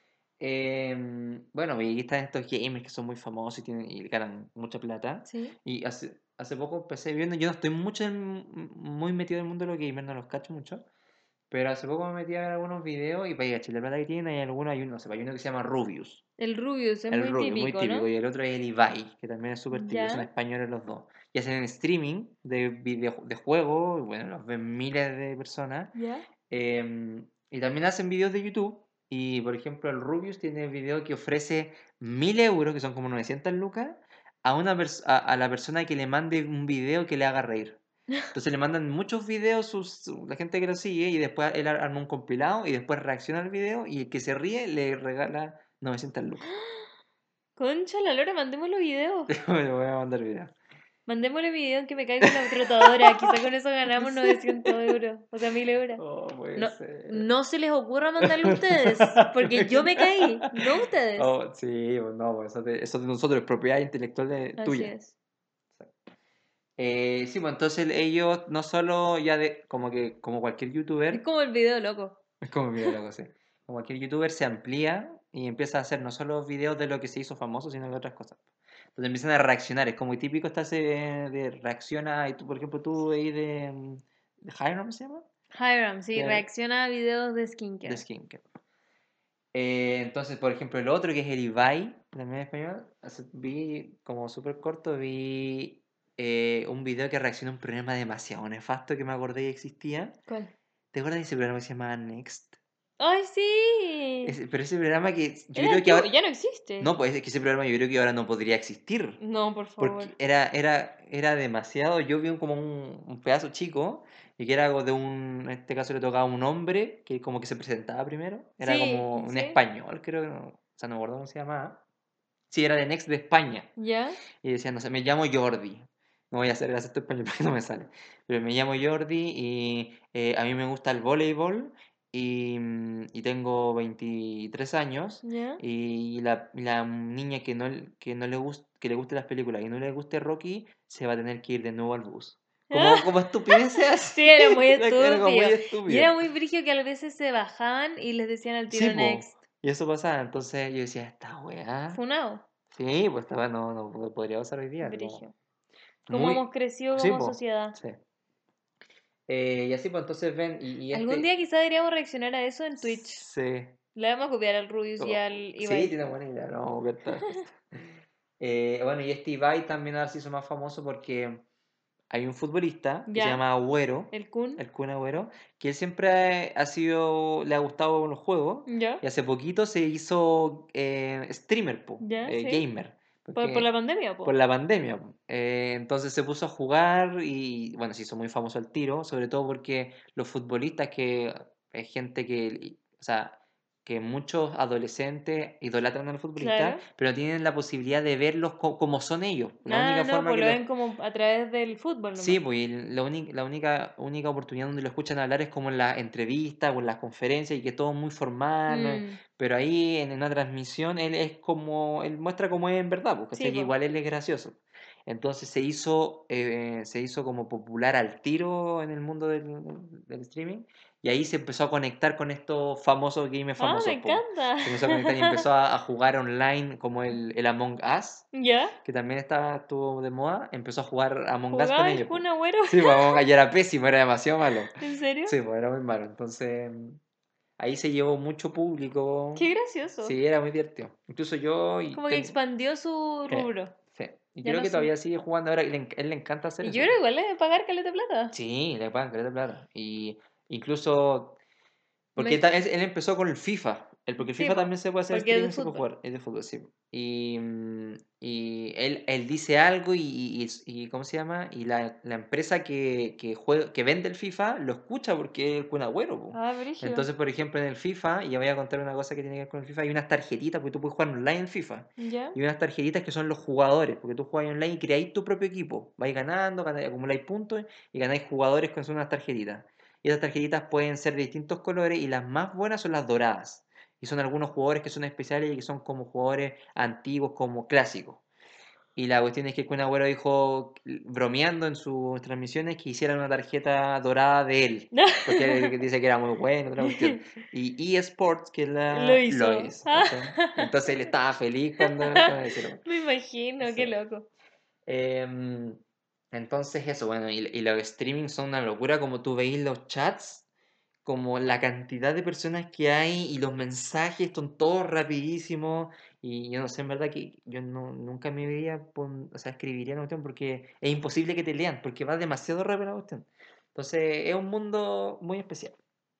Speaker 2: Bueno, y aquí están estos gamers que son muy famosos y ganan mucha plata.
Speaker 1: Sí.
Speaker 2: Y hace poco empecé viendo, yo no estoy muy metido en el mundo de los gamers, no los cacho mucho. Pero hace poco me metí a ver algunos videos y para ir la plata que tienen, hay uno, no sé, hay uno que se llama Rubius.
Speaker 1: El Rubius es
Speaker 2: El
Speaker 1: muy
Speaker 2: Rubius, muy
Speaker 1: típico,
Speaker 2: típico.
Speaker 1: ¿no?
Speaker 2: Y el otro es el Ibai, que también es súper típico. Son
Speaker 1: Ya,
Speaker 2: españoles los dos. Y hacen streaming de juegos, y bueno, los ven miles de personas.
Speaker 1: ya.
Speaker 2: Y también hacen videos de YouTube. Y por ejemplo, el Rubius tiene video que ofrece 1000 euros, que son como 900 lucas, a la persona que le mande un video que le haga reír. Entonces le mandan muchos videos la gente que lo sigue y después él arma un compilado y después reacciona al video y el que se ríe le regala 900 lucas.
Speaker 1: Concha, la lora, mandémosle video.
Speaker 2: Me voy a mandar video.
Speaker 1: Mandémosle video en que me caigo en la trotadora. Quizá con eso ganamos 900 euros. O sea, 1000 euros.
Speaker 2: Oh, puede
Speaker 1: No,
Speaker 2: ser.
Speaker 1: no se les ocurra mandarlo a ustedes. Porque yo me caí, no ustedes.
Speaker 2: Oh, sí, pues no, pues eso de nosotros es propiedad intelectual
Speaker 1: Así
Speaker 2: tuya.
Speaker 1: es.
Speaker 2: Sí, pues entonces ellos no solo como cualquier
Speaker 1: Es
Speaker 2: youtuber,
Speaker 1: como el video loco.
Speaker 2: es como mira la cosa, como cualquier youtuber se amplía y empieza a hacer no solo videos de lo que se hizo famoso, sino de otras cosas. Entonces empiezan a reaccionar, es como típico esta serie de reacciona, y tú, por ejemplo, tú ahí de Hiram, ¿se llama?
Speaker 1: Hiram, sí,
Speaker 2: De,
Speaker 1: reacciona a videos de
Speaker 2: de
Speaker 1: skincare.
Speaker 2: Skincare. Entonces, por ejemplo, el otro que es el Ibai, también en español, vi como súper corto, vi un video que reacciona a un programa demasiado nefasto que me acordé que existía.
Speaker 1: ¿Cuál?
Speaker 2: ¿Te acuerdas de ese programa que se llamaba Next?
Speaker 1: ¡Ay, sí!
Speaker 2: Pero ese programa que yo
Speaker 1: Era
Speaker 2: creo que
Speaker 1: antiguo,
Speaker 2: ahora...
Speaker 1: ya no existe.
Speaker 2: No, pues es que ese programa yo creo que ahora no podría existir.
Speaker 1: No, por
Speaker 2: Porque
Speaker 1: favor.
Speaker 2: era demasiado. Yo vi como un pedazo chico y que era algo en este caso le tocaba a un hombre que como que se presentaba primero. Era como
Speaker 1: Sí,
Speaker 2: un
Speaker 1: sí.
Speaker 2: español, creo que no. O sea, no me acuerdo cómo se llamaba. Sí, era de Next de España.
Speaker 1: ¿Ya?
Speaker 2: Y decía, no sé, me llamo Jordi. No voy a hacer el acento español porque no me sale. Pero me llamo Jordi y a mí me gusta el voleibol y tengo 23 años.
Speaker 1: ¿Ya?
Speaker 2: Y la niña que no que le guste las películas y no le guste Rocky, se va a tener que ir de nuevo al bus. Como estupideces
Speaker 1: Sí,
Speaker 2: así.
Speaker 1: era muy
Speaker 2: Era como muy
Speaker 1: estúpido. Y
Speaker 2: estúpido.
Speaker 1: era muy brígido que a veces se bajaban y les decían al
Speaker 2: Sí,
Speaker 1: tiro
Speaker 2: po.
Speaker 1: next.
Speaker 2: Y eso pasaba. Entonces yo decía, esta weá.
Speaker 1: Funao.
Speaker 2: Sí, pues estaba, no podría usar hoy día. Como
Speaker 1: Brigio. Cómo hemos
Speaker 2: muy.
Speaker 1: crecido
Speaker 2: Sí,
Speaker 1: como
Speaker 2: pues.
Speaker 1: sociedad.
Speaker 2: Sí. Y así, pues entonces ven, y
Speaker 1: Algún día quizá deberíamos reaccionar a eso en Twitch.
Speaker 2: Sí.
Speaker 1: Le vamos a copiar al Rubius y al
Speaker 2: Sí,
Speaker 1: Ibai.
Speaker 2: tiene buena idea, no vamos a ver todas las cosas. Bueno, y este Ibai también ahora se hizo más famoso porque hay un futbolista que se
Speaker 1: ¿Ya?
Speaker 2: llama Agüero,
Speaker 1: ¿El Kun?
Speaker 2: el Kun Agüero, que él siempre le ha gustado los juegos,
Speaker 1: ¿Ya?
Speaker 2: y hace poquito se hizo streamer,
Speaker 1: ¿Ya? Sí.
Speaker 2: gamer,
Speaker 1: Por la
Speaker 2: porque
Speaker 1: pandemia,
Speaker 2: por
Speaker 1: po.
Speaker 2: la pandemia. Entonces se puso a jugar y bueno, se hizo muy famoso al tiro, sobre todo porque los futbolistas, que es gente que, o sea, que muchos adolescentes idolatran a los futbolistas,
Speaker 1: Claro.
Speaker 2: pero no tienen la posibilidad de verlos como son ellos. La
Speaker 1: Ah,
Speaker 2: única
Speaker 1: no,
Speaker 2: forma
Speaker 1: pues
Speaker 2: que
Speaker 1: lo
Speaker 2: los...
Speaker 1: ven como a través del fútbol
Speaker 2: Sí,
Speaker 1: nomás.
Speaker 2: pues y la única oportunidad donde lo escuchan hablar es como en las entrevistas o en las conferencias y que todo es muy formal, ¿no?
Speaker 1: Mm,
Speaker 2: Pero ahí en una transmisión él muestra cómo es en verdad, porque
Speaker 1: sí,
Speaker 2: que
Speaker 1: po.
Speaker 2: igual él es gracioso. Entonces se hizo como popular al tiro en el mundo del streaming y ahí se empezó a conectar con estos famosos gamers
Speaker 1: Ah, me
Speaker 2: famosos, pues.
Speaker 1: encanta.
Speaker 2: Se empezó a conectar y empezó a jugar online como el Among Us,
Speaker 1: ¿Ya?
Speaker 2: que también estuvo de moda, empezó a jugar Among Us con
Speaker 1: ¿Jugaba el
Speaker 2: ellos,
Speaker 1: Kun
Speaker 2: po.
Speaker 1: Agüero?
Speaker 2: Sí, pues Among Us ya era pésimo, era demasiado malo.
Speaker 1: ¿En serio?
Speaker 2: Sí, pues era muy malo. Entonces, ahí se llevó mucho público.
Speaker 1: Qué gracioso.
Speaker 2: Sí, era muy divertido. Incluso yo
Speaker 1: Como que expandió su
Speaker 2: sí,
Speaker 1: rubro.
Speaker 2: sí. Y
Speaker 1: Ya
Speaker 2: creo
Speaker 1: no
Speaker 2: que
Speaker 1: sé.
Speaker 2: todavía sigue jugando ahora. Él le encanta hacer
Speaker 1: Y
Speaker 2: eso,
Speaker 1: yo creo
Speaker 2: po.
Speaker 1: igual le debe pagar caleta de plata.
Speaker 2: Sí, le pagan caleta de plata. Y incluso porque
Speaker 1: Me...
Speaker 2: él empezó con el FIFA, porque el
Speaker 1: Sí,
Speaker 2: FIFA
Speaker 1: po.
Speaker 2: también se puede hacer
Speaker 1: Porque es de
Speaker 2: streaming, se puede
Speaker 1: fútbol.
Speaker 2: jugar, es de fútbol, sí. Y él dice algo y ¿cómo se llama? Y la empresa que vende el FIFA lo escucha porque es el Kun Agüero, po.
Speaker 1: Ah, brígido.
Speaker 2: Entonces, por ejemplo, en el FIFA, y ya voy a contar una cosa que tiene que ver con el FIFA, hay unas tarjetitas, porque tú puedes jugar online en FIFA,
Speaker 1: ¿Ya?
Speaker 2: y unas tarjetitas que son los jugadores, porque tú juegas online y creáis tu propio equipo, vais ganando, acumuláis puntos y ganáis jugadores con unas tarjetitas. Y esas tarjetitas pueden ser de distintos colores y las más buenas son las doradas. Y son algunos jugadores que son especiales y que son como jugadores antiguos, como clásicos. Y la cuestión es que Kun Agüero dijo, bromeando en sus transmisiones, que hicieran una tarjeta dorada de él. Porque él dice que era muy bueno, otra cuestión. Y eSports, que
Speaker 1: Lo
Speaker 2: lo
Speaker 1: hizo.
Speaker 2: hizo, ¿cachai? Entonces él estaba feliz cuando hicieron.
Speaker 1: Me imagino,
Speaker 2: Sí.
Speaker 1: qué loco.
Speaker 2: Em, entonces eso, bueno, y los streamings son una locura, como tú veis los chats, como la cantidad de personas que hay y los mensajes son todos rapidísimos y yo no sé, en verdad que yo nunca me veía, o sea, escribiría una cuestión porque es imposible que te lean, porque va demasiado rápido la cuestión. Entonces es un mundo muy especial.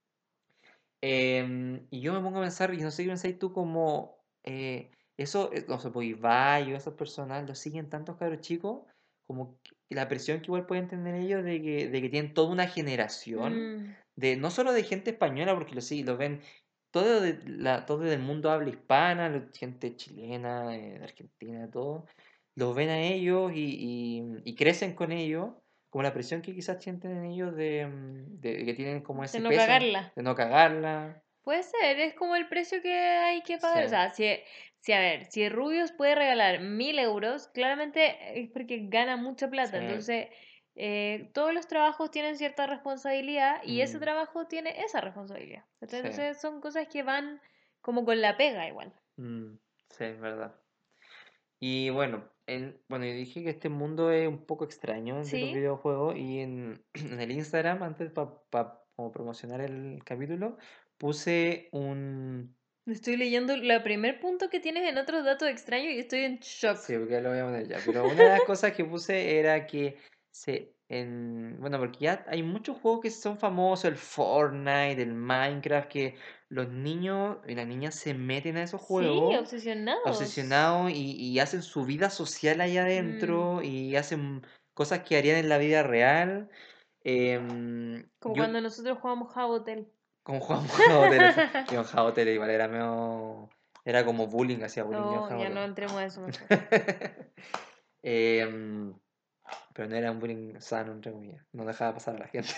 Speaker 2: Y yo me pongo a pensar, y no sé qué pensáis tú, como eso, no sé, pues Ibai o esas personas lo siguen tantos cabros chicos, como la presión que igual pueden tener ellos de que tienen toda una generación,
Speaker 1: Mm,
Speaker 2: no solo de gente española, porque lo ven todo del mundo habla hispana, gente chilena, de Argentina, todo, los ven a ellos y crecen con ellos, como la presión que quizás sienten en ellos de que tienen como
Speaker 1: de
Speaker 2: ese
Speaker 1: no
Speaker 2: peso
Speaker 1: cagarla.
Speaker 2: de no cagarla.
Speaker 1: Puede ser, es como el precio que hay que
Speaker 2: Sí.
Speaker 1: pagar. O sea, si a ver, si Rubius puede regalar 1.000 euros, claramente es porque gana mucha plata.
Speaker 2: Sí.
Speaker 1: Entonces, todos los trabajos tienen cierta responsabilidad y ese
Speaker 2: Mm,
Speaker 1: trabajo tiene esa responsabilidad.
Speaker 2: sí.
Speaker 1: Entonces, son cosas que van como con la pega igual.
Speaker 2: Mm, sí, es verdad. Y bueno, yo dije que este mundo es un poco extraño de los
Speaker 1: ¿Sí?
Speaker 2: videojuegos y en el Instagram, antes para como promocionar el capítulo, puse un...
Speaker 1: Estoy leyendo el primer punto que tienes en otros datos extraños y estoy en shock.
Speaker 2: Sí, porque ya lo voy a poner ya. Pero una de las cosas que puse era que bueno, porque ya hay muchos juegos que son famosos, el Fortnite, el Minecraft, que los niños y las niñas se meten a esos
Speaker 1: Sí,
Speaker 2: juegos
Speaker 1: obsesionados.
Speaker 2: obsesionados y hacen su vida social allá
Speaker 1: Mm,
Speaker 2: adentro y hacen cosas que harían en la vida real.
Speaker 1: como
Speaker 2: Yo,
Speaker 1: cuando nosotros jugamos Jabotel.
Speaker 2: como jugamos Jabotel, yo en Jabotel igual era medio, era como bullying, hacía bullying yo en
Speaker 1: Oh, ya
Speaker 2: Jabotel.
Speaker 1: no entremos a eso mejor.
Speaker 2: Em, Pero no era un bullying sano, entre comillas. No dejaba pasar a la gente.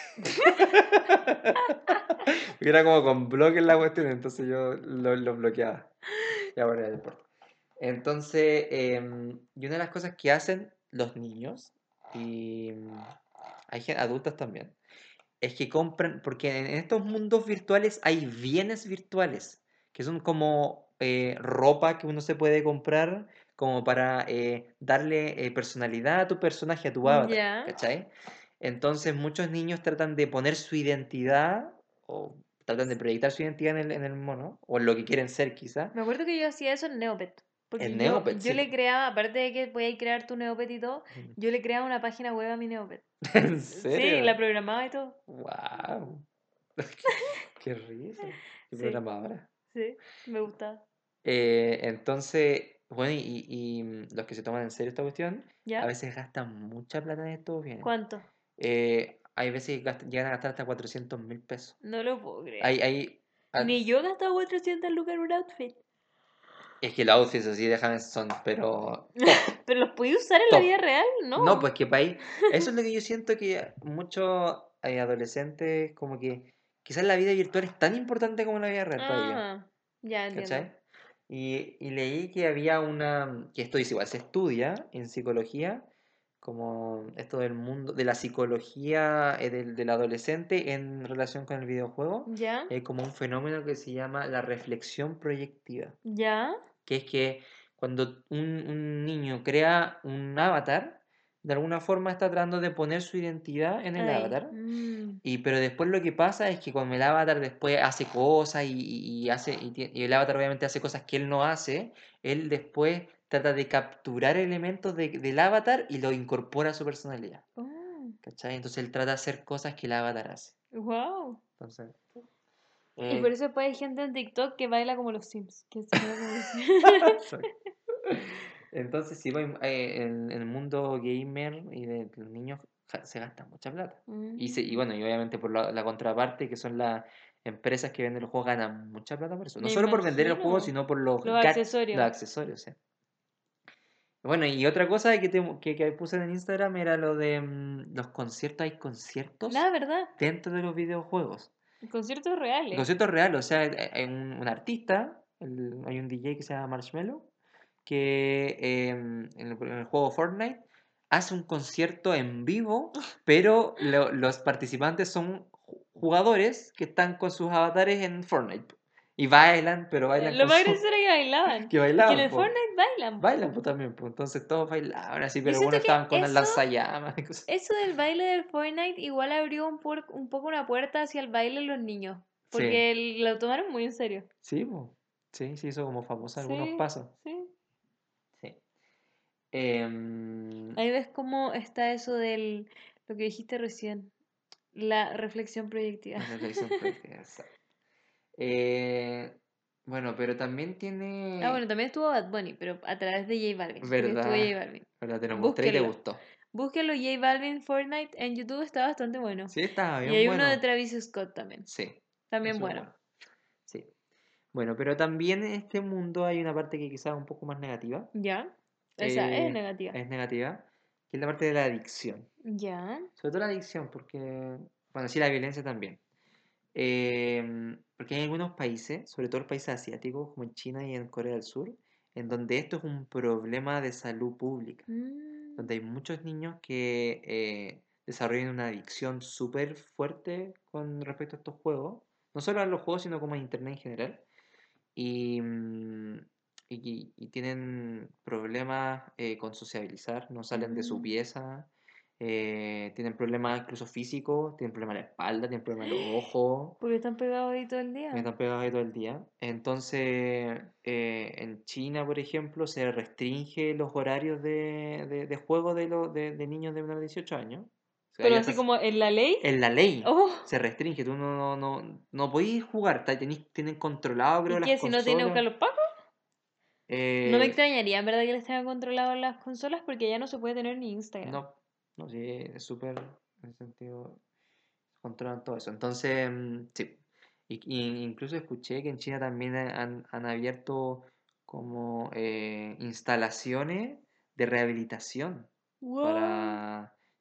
Speaker 2: Porque era como con bloques la cuestión, entonces yo lo bloqueaba. Ya, bueno, ya no importa. Entonces, y una de las cosas que hacen los niños, y hay adultos también, es que compran, porque en estos mundos virtuales hay bienes virtuales, que son como ropa que uno se puede comprar como para darle personalidad a tu personaje, a tu avatar,
Speaker 1: Ya.
Speaker 2: ¿cachai? Entonces muchos niños tratan de poner su identidad o tratan de proyectar su identidad en el mono, o en lo que quieren ser quizá.
Speaker 1: Me acuerdo que yo hacía eso en Neopet.
Speaker 2: En
Speaker 1: Porque
Speaker 2: Neopet,
Speaker 1: yo
Speaker 2: sí.
Speaker 1: le creaba, aparte de que podías crear tu Neopet y todo,
Speaker 2: Mm.
Speaker 1: yo le creaba una página web a mi Neopet.
Speaker 2: ¿En
Speaker 1: Sí, la
Speaker 2: serio?
Speaker 1: programaba y todo.
Speaker 2: ¡Wow! ¡Qué risa! ¡Qué
Speaker 1: Sí,
Speaker 2: programadora!
Speaker 1: sí, me gustaba.
Speaker 2: Entonces, bueno, los que se toman en serio esta cuestión, a
Speaker 1: ¿Ya?
Speaker 2: veces gastan mucha plata en estos bienes.
Speaker 1: ¿Cuánto?
Speaker 2: Hay veces que llegan a gastar hasta 400.000 pesos.
Speaker 1: No lo puedo creer.
Speaker 2: Hay, ah,
Speaker 1: Ni yo gastaba 400 lucas en un outfit.
Speaker 2: es que los outfits así dejan son, pero top,
Speaker 1: ¿Pero los podía usar en la vida
Speaker 2: top.
Speaker 1: real?
Speaker 2: No,
Speaker 1: No.
Speaker 2: pues que para ahí, eso es lo que yo siento que muchos adolescentes, como que quizás la vida virtual es tan importante como la vida real para ellos.
Speaker 1: Ah, ya entiendo.
Speaker 2: ¿Cachai? Y leí que había que esto dice igual, se estudia en psicología, como esto del mundo, de la psicología del adolescente en relación con el videojuego,
Speaker 1: ¿Ya?
Speaker 2: como un fenómeno que se llama la reflexión proyectiva,
Speaker 1: ¿Ya?
Speaker 2: que es que cuando un niño crea un avatar, de alguna forma está tratando de poner su identidad en el
Speaker 1: Ay.
Speaker 2: avatar, pero después lo que pasa es que cuando el avatar después hace cosas y el avatar obviamente hace cosas que él no hace, él después trata de capturar elementos del avatar y lo incorpora a su personalidad.
Speaker 1: Oh,
Speaker 2: ¿Cachai? Entonces él trata de hacer cosas que el avatar hace.
Speaker 1: wow.
Speaker 2: Entonces,
Speaker 1: Y por
Speaker 2: eh,
Speaker 1: eso después hay gente en TikTok que baila como los Sims. Que se mueve como los Sims.
Speaker 2: entonces sí, pues, en el mundo gamer y de los niños se gasta mucha plata. Y
Speaker 1: Mm,
Speaker 2: bueno, y obviamente por la contraparte, que son las empresas que venden los juegos, ganan mucha plata por eso. No
Speaker 1: me
Speaker 2: solo por vender el juego,
Speaker 1: imagino.
Speaker 2: sino por los
Speaker 1: Los
Speaker 2: los
Speaker 1: accesorios.
Speaker 2: accesorios. ¿Sí? Bueno, y otra cosa que puse en Instagram era lo de los conciertos. Hay conciertos
Speaker 1: La verdad.
Speaker 2: dentro de los videojuegos.
Speaker 1: Conciertos
Speaker 2: Y
Speaker 1: reales.
Speaker 2: conciertos reales, o sea, hay un artista, hay un DJ que se llama Marshmello, que en el juego Fortnite hace un concierto en vivo, pero los participantes son jugadores que están con sus avatares en Fortnite. Y bailan, pero bailan
Speaker 1: Lo
Speaker 2: con
Speaker 1: más
Speaker 2: su...
Speaker 1: gracioso era que bailaban.
Speaker 2: que
Speaker 1: Es que en
Speaker 2: bailaban,
Speaker 1: el
Speaker 2: pues.
Speaker 1: Fortnite bailan,
Speaker 2: Bailan,
Speaker 1: po.
Speaker 2: pues también, pues. Entonces todos bailaban así,
Speaker 1: Yo
Speaker 2: pero
Speaker 1: siento
Speaker 2: algunos
Speaker 1: que
Speaker 2: estaban con el lanzallamas y cosas.
Speaker 1: eso del baile del Fortnite igual abrió un poco una puerta hacia el baile de los niños.
Speaker 2: Sí,
Speaker 1: Porque lo tomaron muy en serio.
Speaker 2: sí, pues. Sí, sí, hizo como famoso algunos
Speaker 1: Sí,
Speaker 2: pasos.
Speaker 1: sí.
Speaker 2: Sí. Em,
Speaker 1: Ahí ves cómo está eso lo que dijiste recién, la reflexión proyectiva.
Speaker 2: la reflexión práctica, exacto. Eh, bueno, pero también
Speaker 1: Ah, bueno,
Speaker 2: tiene,
Speaker 1: también estuvo Bad Bunny, pero a través de J Balvin, porque estuvo J
Speaker 2: ¿verdad?
Speaker 1: Balvin.
Speaker 2: ¿Verdad? Te lo mostré y te
Speaker 1: Búsquenlo.
Speaker 2: gustó.
Speaker 1: Búsquenlo J Balvin Fortnite en YouTube, está bastante bueno.
Speaker 2: Sí, estaba
Speaker 1: Y
Speaker 2: bien
Speaker 1: hay uno de
Speaker 2: bueno.
Speaker 1: Travis Scott también,
Speaker 2: Sí,
Speaker 1: también
Speaker 2: eso es
Speaker 1: bueno.
Speaker 2: bueno. Sí. Bueno, pero también en este mundo hay una parte que quizás es un poco más negativa.
Speaker 1: ¿Ya? Esa es negativa.
Speaker 2: Es negativa, que es la parte de la adicción.
Speaker 1: ¿Ya?
Speaker 2: Sobre todo la adicción, porque, bueno, sí, la violencia también. Porque hay algunos países, sobre todo los países asiáticos, como en China y en Corea del Sur, en donde esto es un problema de salud pública,
Speaker 1: Mm,
Speaker 2: donde hay muchos niños que desarrollan una adicción súper fuerte con respecto a estos juegos, no solo a los juegos, sino como a Internet en general, y, mm, y tienen problemas con sociabilizar, no salen de su
Speaker 1: mm.
Speaker 2: pieza, tienen problemas incluso físicos, tienen problemas en la espalda, tienen problemas en los ojos,
Speaker 1: Porque están pegados ahí todo el
Speaker 2: me
Speaker 1: día.
Speaker 2: están pegados ahí todo el día. Entonces, en China, por ejemplo, se restringe los horarios de juego de niños de menores de 18 años. O sea,
Speaker 1: Pero
Speaker 2: ya
Speaker 1: así
Speaker 2: estás
Speaker 1: como en la ley.
Speaker 2: en la ley.
Speaker 1: Oh,
Speaker 2: Se restringe, tú no podís jugar, tienen controlado, creo,
Speaker 1: ¿y
Speaker 2: las
Speaker 1: qué? Si no tiene que
Speaker 2: consolas.
Speaker 1: buscar los pacos. No me
Speaker 2: Eh,
Speaker 1: extrañaría, en verdad, que les tengan controlado las consolas porque ya no se puede tener ni Instagram.
Speaker 2: no, no, sí, es súper, en ese sentido, controlan todo eso. Entonces, sí. Incluso escuché que en China también han abierto como instalaciones de rehabilitación
Speaker 1: Wow.
Speaker 2: para,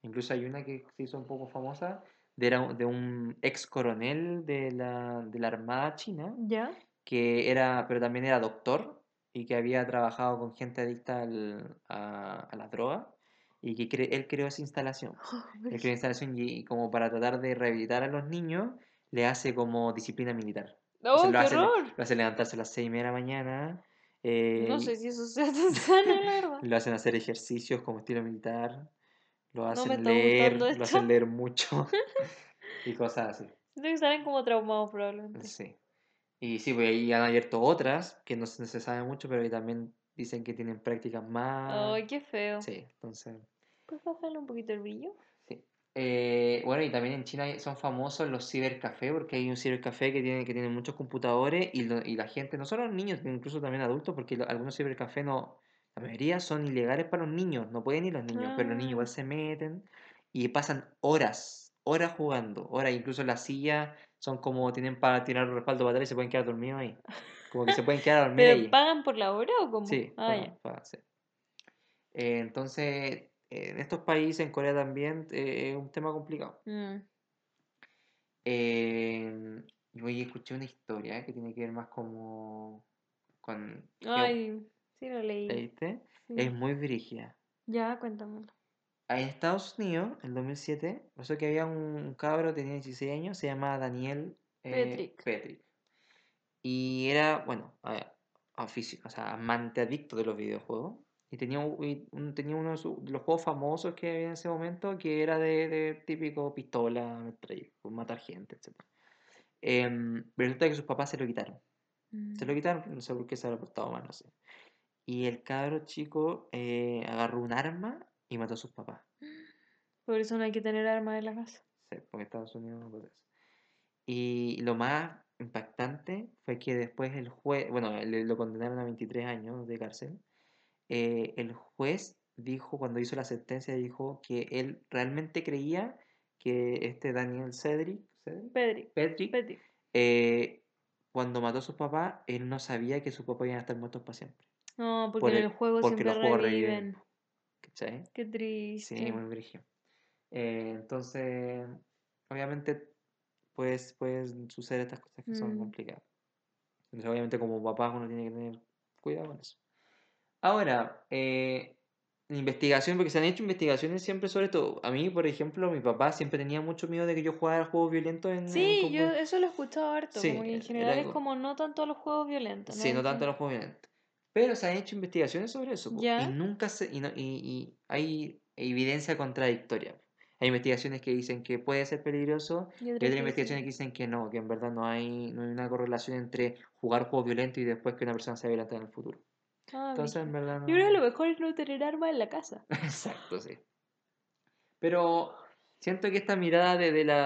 Speaker 2: Incluso hay una que se hizo un poco famosa, de un ex coronel de la Armada China,
Speaker 1: ¿Ya?
Speaker 2: que era, pero también era doctor y que había trabajado con gente adicta a la droga y que él creó esa instalación. Él creó instalación y como para tratar de rehabilitar a los niños, le hace como disciplina militar. Entonces
Speaker 1: ¡Oh, qué horror!
Speaker 2: lo hace levantarse a las 6:30 de la mañana,
Speaker 1: No sé
Speaker 2: eh,
Speaker 1: si eso sea tan sano, la verdad.
Speaker 2: lo hacen hacer ejercicios como estilo militar,
Speaker 1: No me está gustando
Speaker 2: lo
Speaker 1: esto.
Speaker 2: hacen leer mucho y cosas así.
Speaker 1: Siento que salen como traumados probablemente.
Speaker 2: Sí. Y sí, pues ahí han abierto otras que no se sabe mucho, pero ahí también dicen que tienen prácticas más.
Speaker 1: ¡Ay, qué feo!
Speaker 2: Sí, entonces,
Speaker 1: ¿Puedes bajarle un poquito el brillo?
Speaker 2: sí. Bueno, y también en China son famosos los cibercafés, porque hay un cibercafé que tiene muchos computadores y la gente, no solo los niños, sino incluso también adultos, porque algunos cibercafés no, la mayoría son ilegales para los niños, no pueden ir los niños, pero los niños
Speaker 1: Ah,
Speaker 2: igual se meten y pasan horas, horas jugando, horas, incluso las sillas son como, tienen para tirar el respaldo para atrás y se pueden quedar dormidos ahí, como que se pueden quedar a dormir
Speaker 1: ¿pero
Speaker 2: ahí,
Speaker 1: pagan por la hora o cómo?
Speaker 2: sí,
Speaker 1: Ah, ya.
Speaker 2: sí. Entonces, en estos países, en Corea también, es un tema complicado.
Speaker 1: Mm.
Speaker 2: Y hoy escuché una historia que tiene que ver más como con
Speaker 1: Ay, sí lo leí.
Speaker 2: ¿leíste? Es
Speaker 1: Sí.
Speaker 2: muy brígida.
Speaker 1: Ya, cuéntamelo.
Speaker 2: En Estados Unidos, en 2007, pasó que había un cabro, tenía 16 años, se llamaba Daniel
Speaker 1: Patrick.
Speaker 2: Patrick. Y era, bueno, o sea, amante adicto de los videojuegos. Y tenía, tenía uno de, de los juegos famosos que había en ese momento, que era de típico pistola, metralla, pues, matar gente, etc. Pero resulta que sus papás se lo quitaron. Se lo
Speaker 1: Mm.
Speaker 2: quitaron, no sé por qué se lo portado mal, no sé. Y el cabro chico agarró un arma y mató a sus papás.
Speaker 1: Por eso no hay que tener armas en la casa.
Speaker 2: Sí, porque Estados Unidos no puede eso. Y lo más impactante fue que después el juez, bueno, lo condenaron a 23 años de cárcel. El juez dijo, cuando hizo la sentencia, dijo que él realmente creía que este Daniel
Speaker 1: Patrick.
Speaker 2: Patrick,
Speaker 1: Patrick.
Speaker 2: eh, cuando mató a sus papás, él no sabía que sus papás iban a estar muertos para siempre.
Speaker 1: No, porque en el juego
Speaker 2: Porque
Speaker 1: siempre
Speaker 2: los juegos reviven.
Speaker 1: reviven.
Speaker 2: ¿Cachai?
Speaker 1: Qué
Speaker 2: Sí,
Speaker 1: triste.
Speaker 2: muy brígido. Entonces, obviamente, pueden suceder estas cosas que son
Speaker 1: Mm.
Speaker 2: complicadas. Entonces, obviamente, como papá, uno tiene que tener cuidado con eso. Ahora, investigación, porque se han hecho investigaciones siempre sobre todo. A mí, por ejemplo, mi papá siempre tenía mucho miedo de que yo jugara juegos violentos en
Speaker 1: Sí, yo
Speaker 2: computador.
Speaker 1: eso lo he escuchado harto, como
Speaker 2: Sí,
Speaker 1: que en general
Speaker 2: era
Speaker 1: es como no tanto los juegos violentos, ¿no?
Speaker 2: sí, no tanto los juegos violentos. Pero se han hecho investigaciones sobre eso, po, y
Speaker 1: Ya,
Speaker 2: nunca y hay evidencia contradictoria. Hay investigaciones que dicen que puede ser peligroso
Speaker 1: y
Speaker 2: y
Speaker 1: otros
Speaker 2: otras
Speaker 1: que dicen
Speaker 2: investigaciones que
Speaker 1: que.
Speaker 2: dicen que no, que en verdad no hay una correlación entre jugar juegos violentos y después que una persona sea violenta en el futuro.
Speaker 1: Ah,
Speaker 2: Entonces, en
Speaker 1: brígido.
Speaker 2: verdad
Speaker 1: Yo creo que
Speaker 2: no.
Speaker 1: lo mejor es no tener armas en la casa.
Speaker 2: Exacto, sí. Pero siento que esta mirada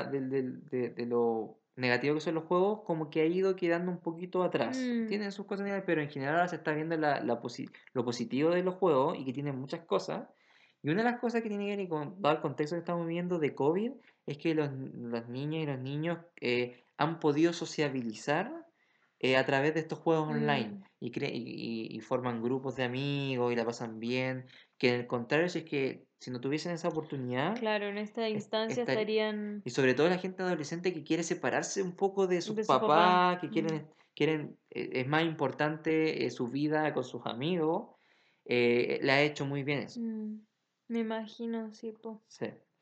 Speaker 2: de lo negativo que son los juegos, como que ha ido quedando un poquito atrás.
Speaker 1: Mm,
Speaker 2: Tienen sus cosas negativas, pero en general ahora se está viendo lo positivo de los juegos y que tienen muchas cosas. Y una de las cosas que tiene que ver con dado el contexto que estamos viviendo de COVID es que los niños y los niños han podido sociabilizar a través de estos juegos online
Speaker 1: mm.
Speaker 2: y forman grupos de amigos y la pasan bien. Que en el contrario, si es que si no tuviesen esa oportunidad,
Speaker 1: Claro, en esta instancia
Speaker 2: estar,
Speaker 1: estarían
Speaker 2: y sobre todo la gente adolescente que quiere separarse un poco de sus
Speaker 1: de su papá.
Speaker 2: papás, que es más importante su vida con sus amigos, le ha hecho muy bien eso.
Speaker 1: Mm, me imagino, sí, po.
Speaker 2: Sí.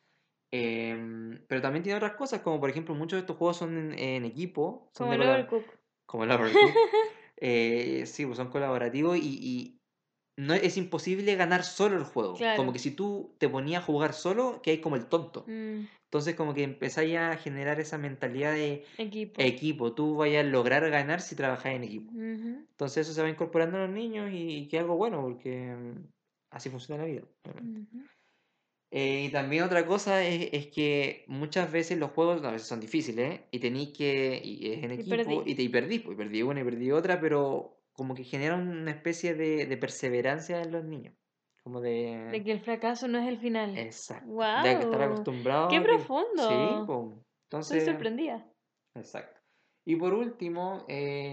Speaker 2: Pero también tiene otras cosas, como por ejemplo muchos de estos juegos son en equipo, son
Speaker 1: Como
Speaker 2: de
Speaker 1: el Overcook.
Speaker 2: como el Overcooked. Sí, pues son colaborativos y no es imposible ganar solo el juego. Como
Speaker 1: Claro.
Speaker 2: que si tú te ponías a jugar solo, que hay como el tonto.
Speaker 1: Mm,
Speaker 2: Entonces como que empezáis a generar esa mentalidad de
Speaker 1: equipo.
Speaker 2: equipo. Tú vayas a lograr ganar si trabajas en equipo.
Speaker 1: Ujú,
Speaker 2: Entonces eso se va incorporando a los niños y que es algo bueno porque así funciona la vida. Obviamente.
Speaker 1: ujú.
Speaker 2: Y también otra cosa es que muchas veces los juegos a veces son difíciles, ¿eh? Y tenéis y es en
Speaker 1: Y
Speaker 2: equipo
Speaker 1: perdí.
Speaker 2: y perdí, pues perdí una y perdí otra, pero como que generan una especie de perseverancia en los niños. Como
Speaker 1: De
Speaker 2: de...
Speaker 1: que el fracaso no es el final.
Speaker 2: Exacto. Ya que estar
Speaker 1: ¡Wow!
Speaker 2: acostumbrado
Speaker 1: ¡Qué
Speaker 2: a que... Sí,
Speaker 1: profundo!
Speaker 2: pues.
Speaker 1: Estoy
Speaker 2: Entonces,
Speaker 1: sorprendida.
Speaker 2: exacto. Y por último,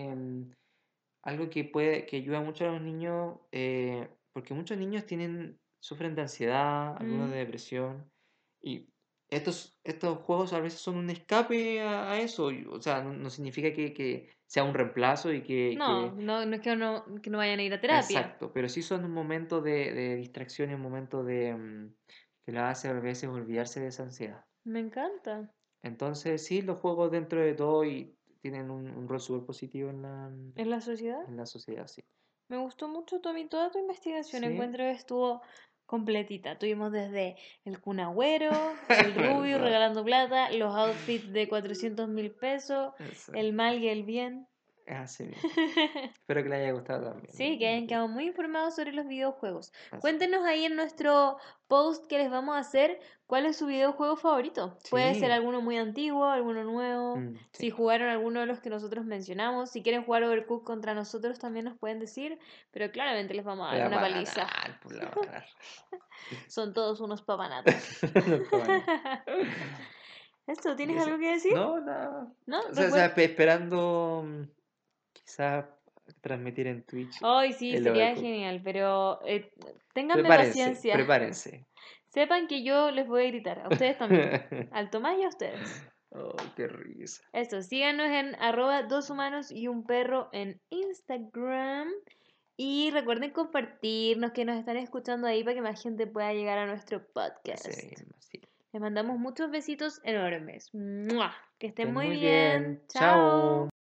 Speaker 2: algo que ayuda mucho a los niños, porque muchos niños sufren de ansiedad, algunos de
Speaker 1: Mm,
Speaker 2: depresión. Y estos juegos a veces son un escape a eso. O sea, no significa que sea un reemplazo y
Speaker 1: No, no es que no vayan a ir a terapia.
Speaker 2: Exacto, pero sí son un momento de distracción y un momento que la hace a veces olvidarse de esa ansiedad.
Speaker 1: Me encanta.
Speaker 2: Entonces, sí, los juegos dentro de todo y tienen un rol súper positivo
Speaker 1: ¿En la sociedad?
Speaker 2: en la sociedad, sí.
Speaker 1: Me gustó mucho, Tommy, toda tu investigación.
Speaker 2: Sí,
Speaker 1: Encuentro que estuvo completita. Tuvimos desde el Kun Agüero, el Rubio
Speaker 2: verdad.
Speaker 1: regalando plata, los outfits de 400.000 pesos,
Speaker 2: Eso,
Speaker 1: el mal y el bien.
Speaker 2: es así mismo. Espero que les haya gustado también.
Speaker 1: Sí, que hayan quedado muy informados sobre los videojuegos.
Speaker 2: Así.
Speaker 1: Cuéntenos ahí en nuestro post que les vamos a hacer cuál es su videojuego favorito. Puede ser
Speaker 2: Sí,
Speaker 1: alguno muy antiguo, alguno nuevo.
Speaker 2: sí.
Speaker 1: Si jugaron alguno de los que nosotros mencionamos. Si quieren jugar Overcooked contra nosotros también nos pueden decir. Pero claramente les vamos a dar
Speaker 2: La
Speaker 1: una
Speaker 2: van a
Speaker 1: paliza.
Speaker 2: ganar, pues la van a ganar.
Speaker 1: Son todos unos papanatas.
Speaker 2: No te van a ganar.
Speaker 1: ¿Esto
Speaker 2: Y
Speaker 1: tienes
Speaker 2: eso.
Speaker 1: algo que decir?
Speaker 2: No, nada.
Speaker 1: ¿No?
Speaker 2: O sea, esperando quizás transmitir en Twitch
Speaker 1: Ay, sí,
Speaker 2: el
Speaker 1: sería
Speaker 2: Overcooked.
Speaker 1: genial, pero ténganme
Speaker 2: Prepárense,
Speaker 1: paciencia.
Speaker 2: prepárense.
Speaker 1: Sepan que yo les voy a gritar, a ustedes también, al Tomás y a ustedes.
Speaker 2: Oh, qué risa.
Speaker 1: Eso, síganos en @2humanos y un perro en Instagram. Y recuerden compartirnos que nos están escuchando ahí para que más gente pueda llegar a nuestro
Speaker 2: Ese
Speaker 1: podcast.
Speaker 2: mismo, sí.
Speaker 1: Les mandamos muchos besitos enormes. ¡Mua! Que estén
Speaker 2: Estén
Speaker 1: muy
Speaker 2: muy
Speaker 1: bien.
Speaker 2: bien.
Speaker 1: Chao.
Speaker 2: Chao.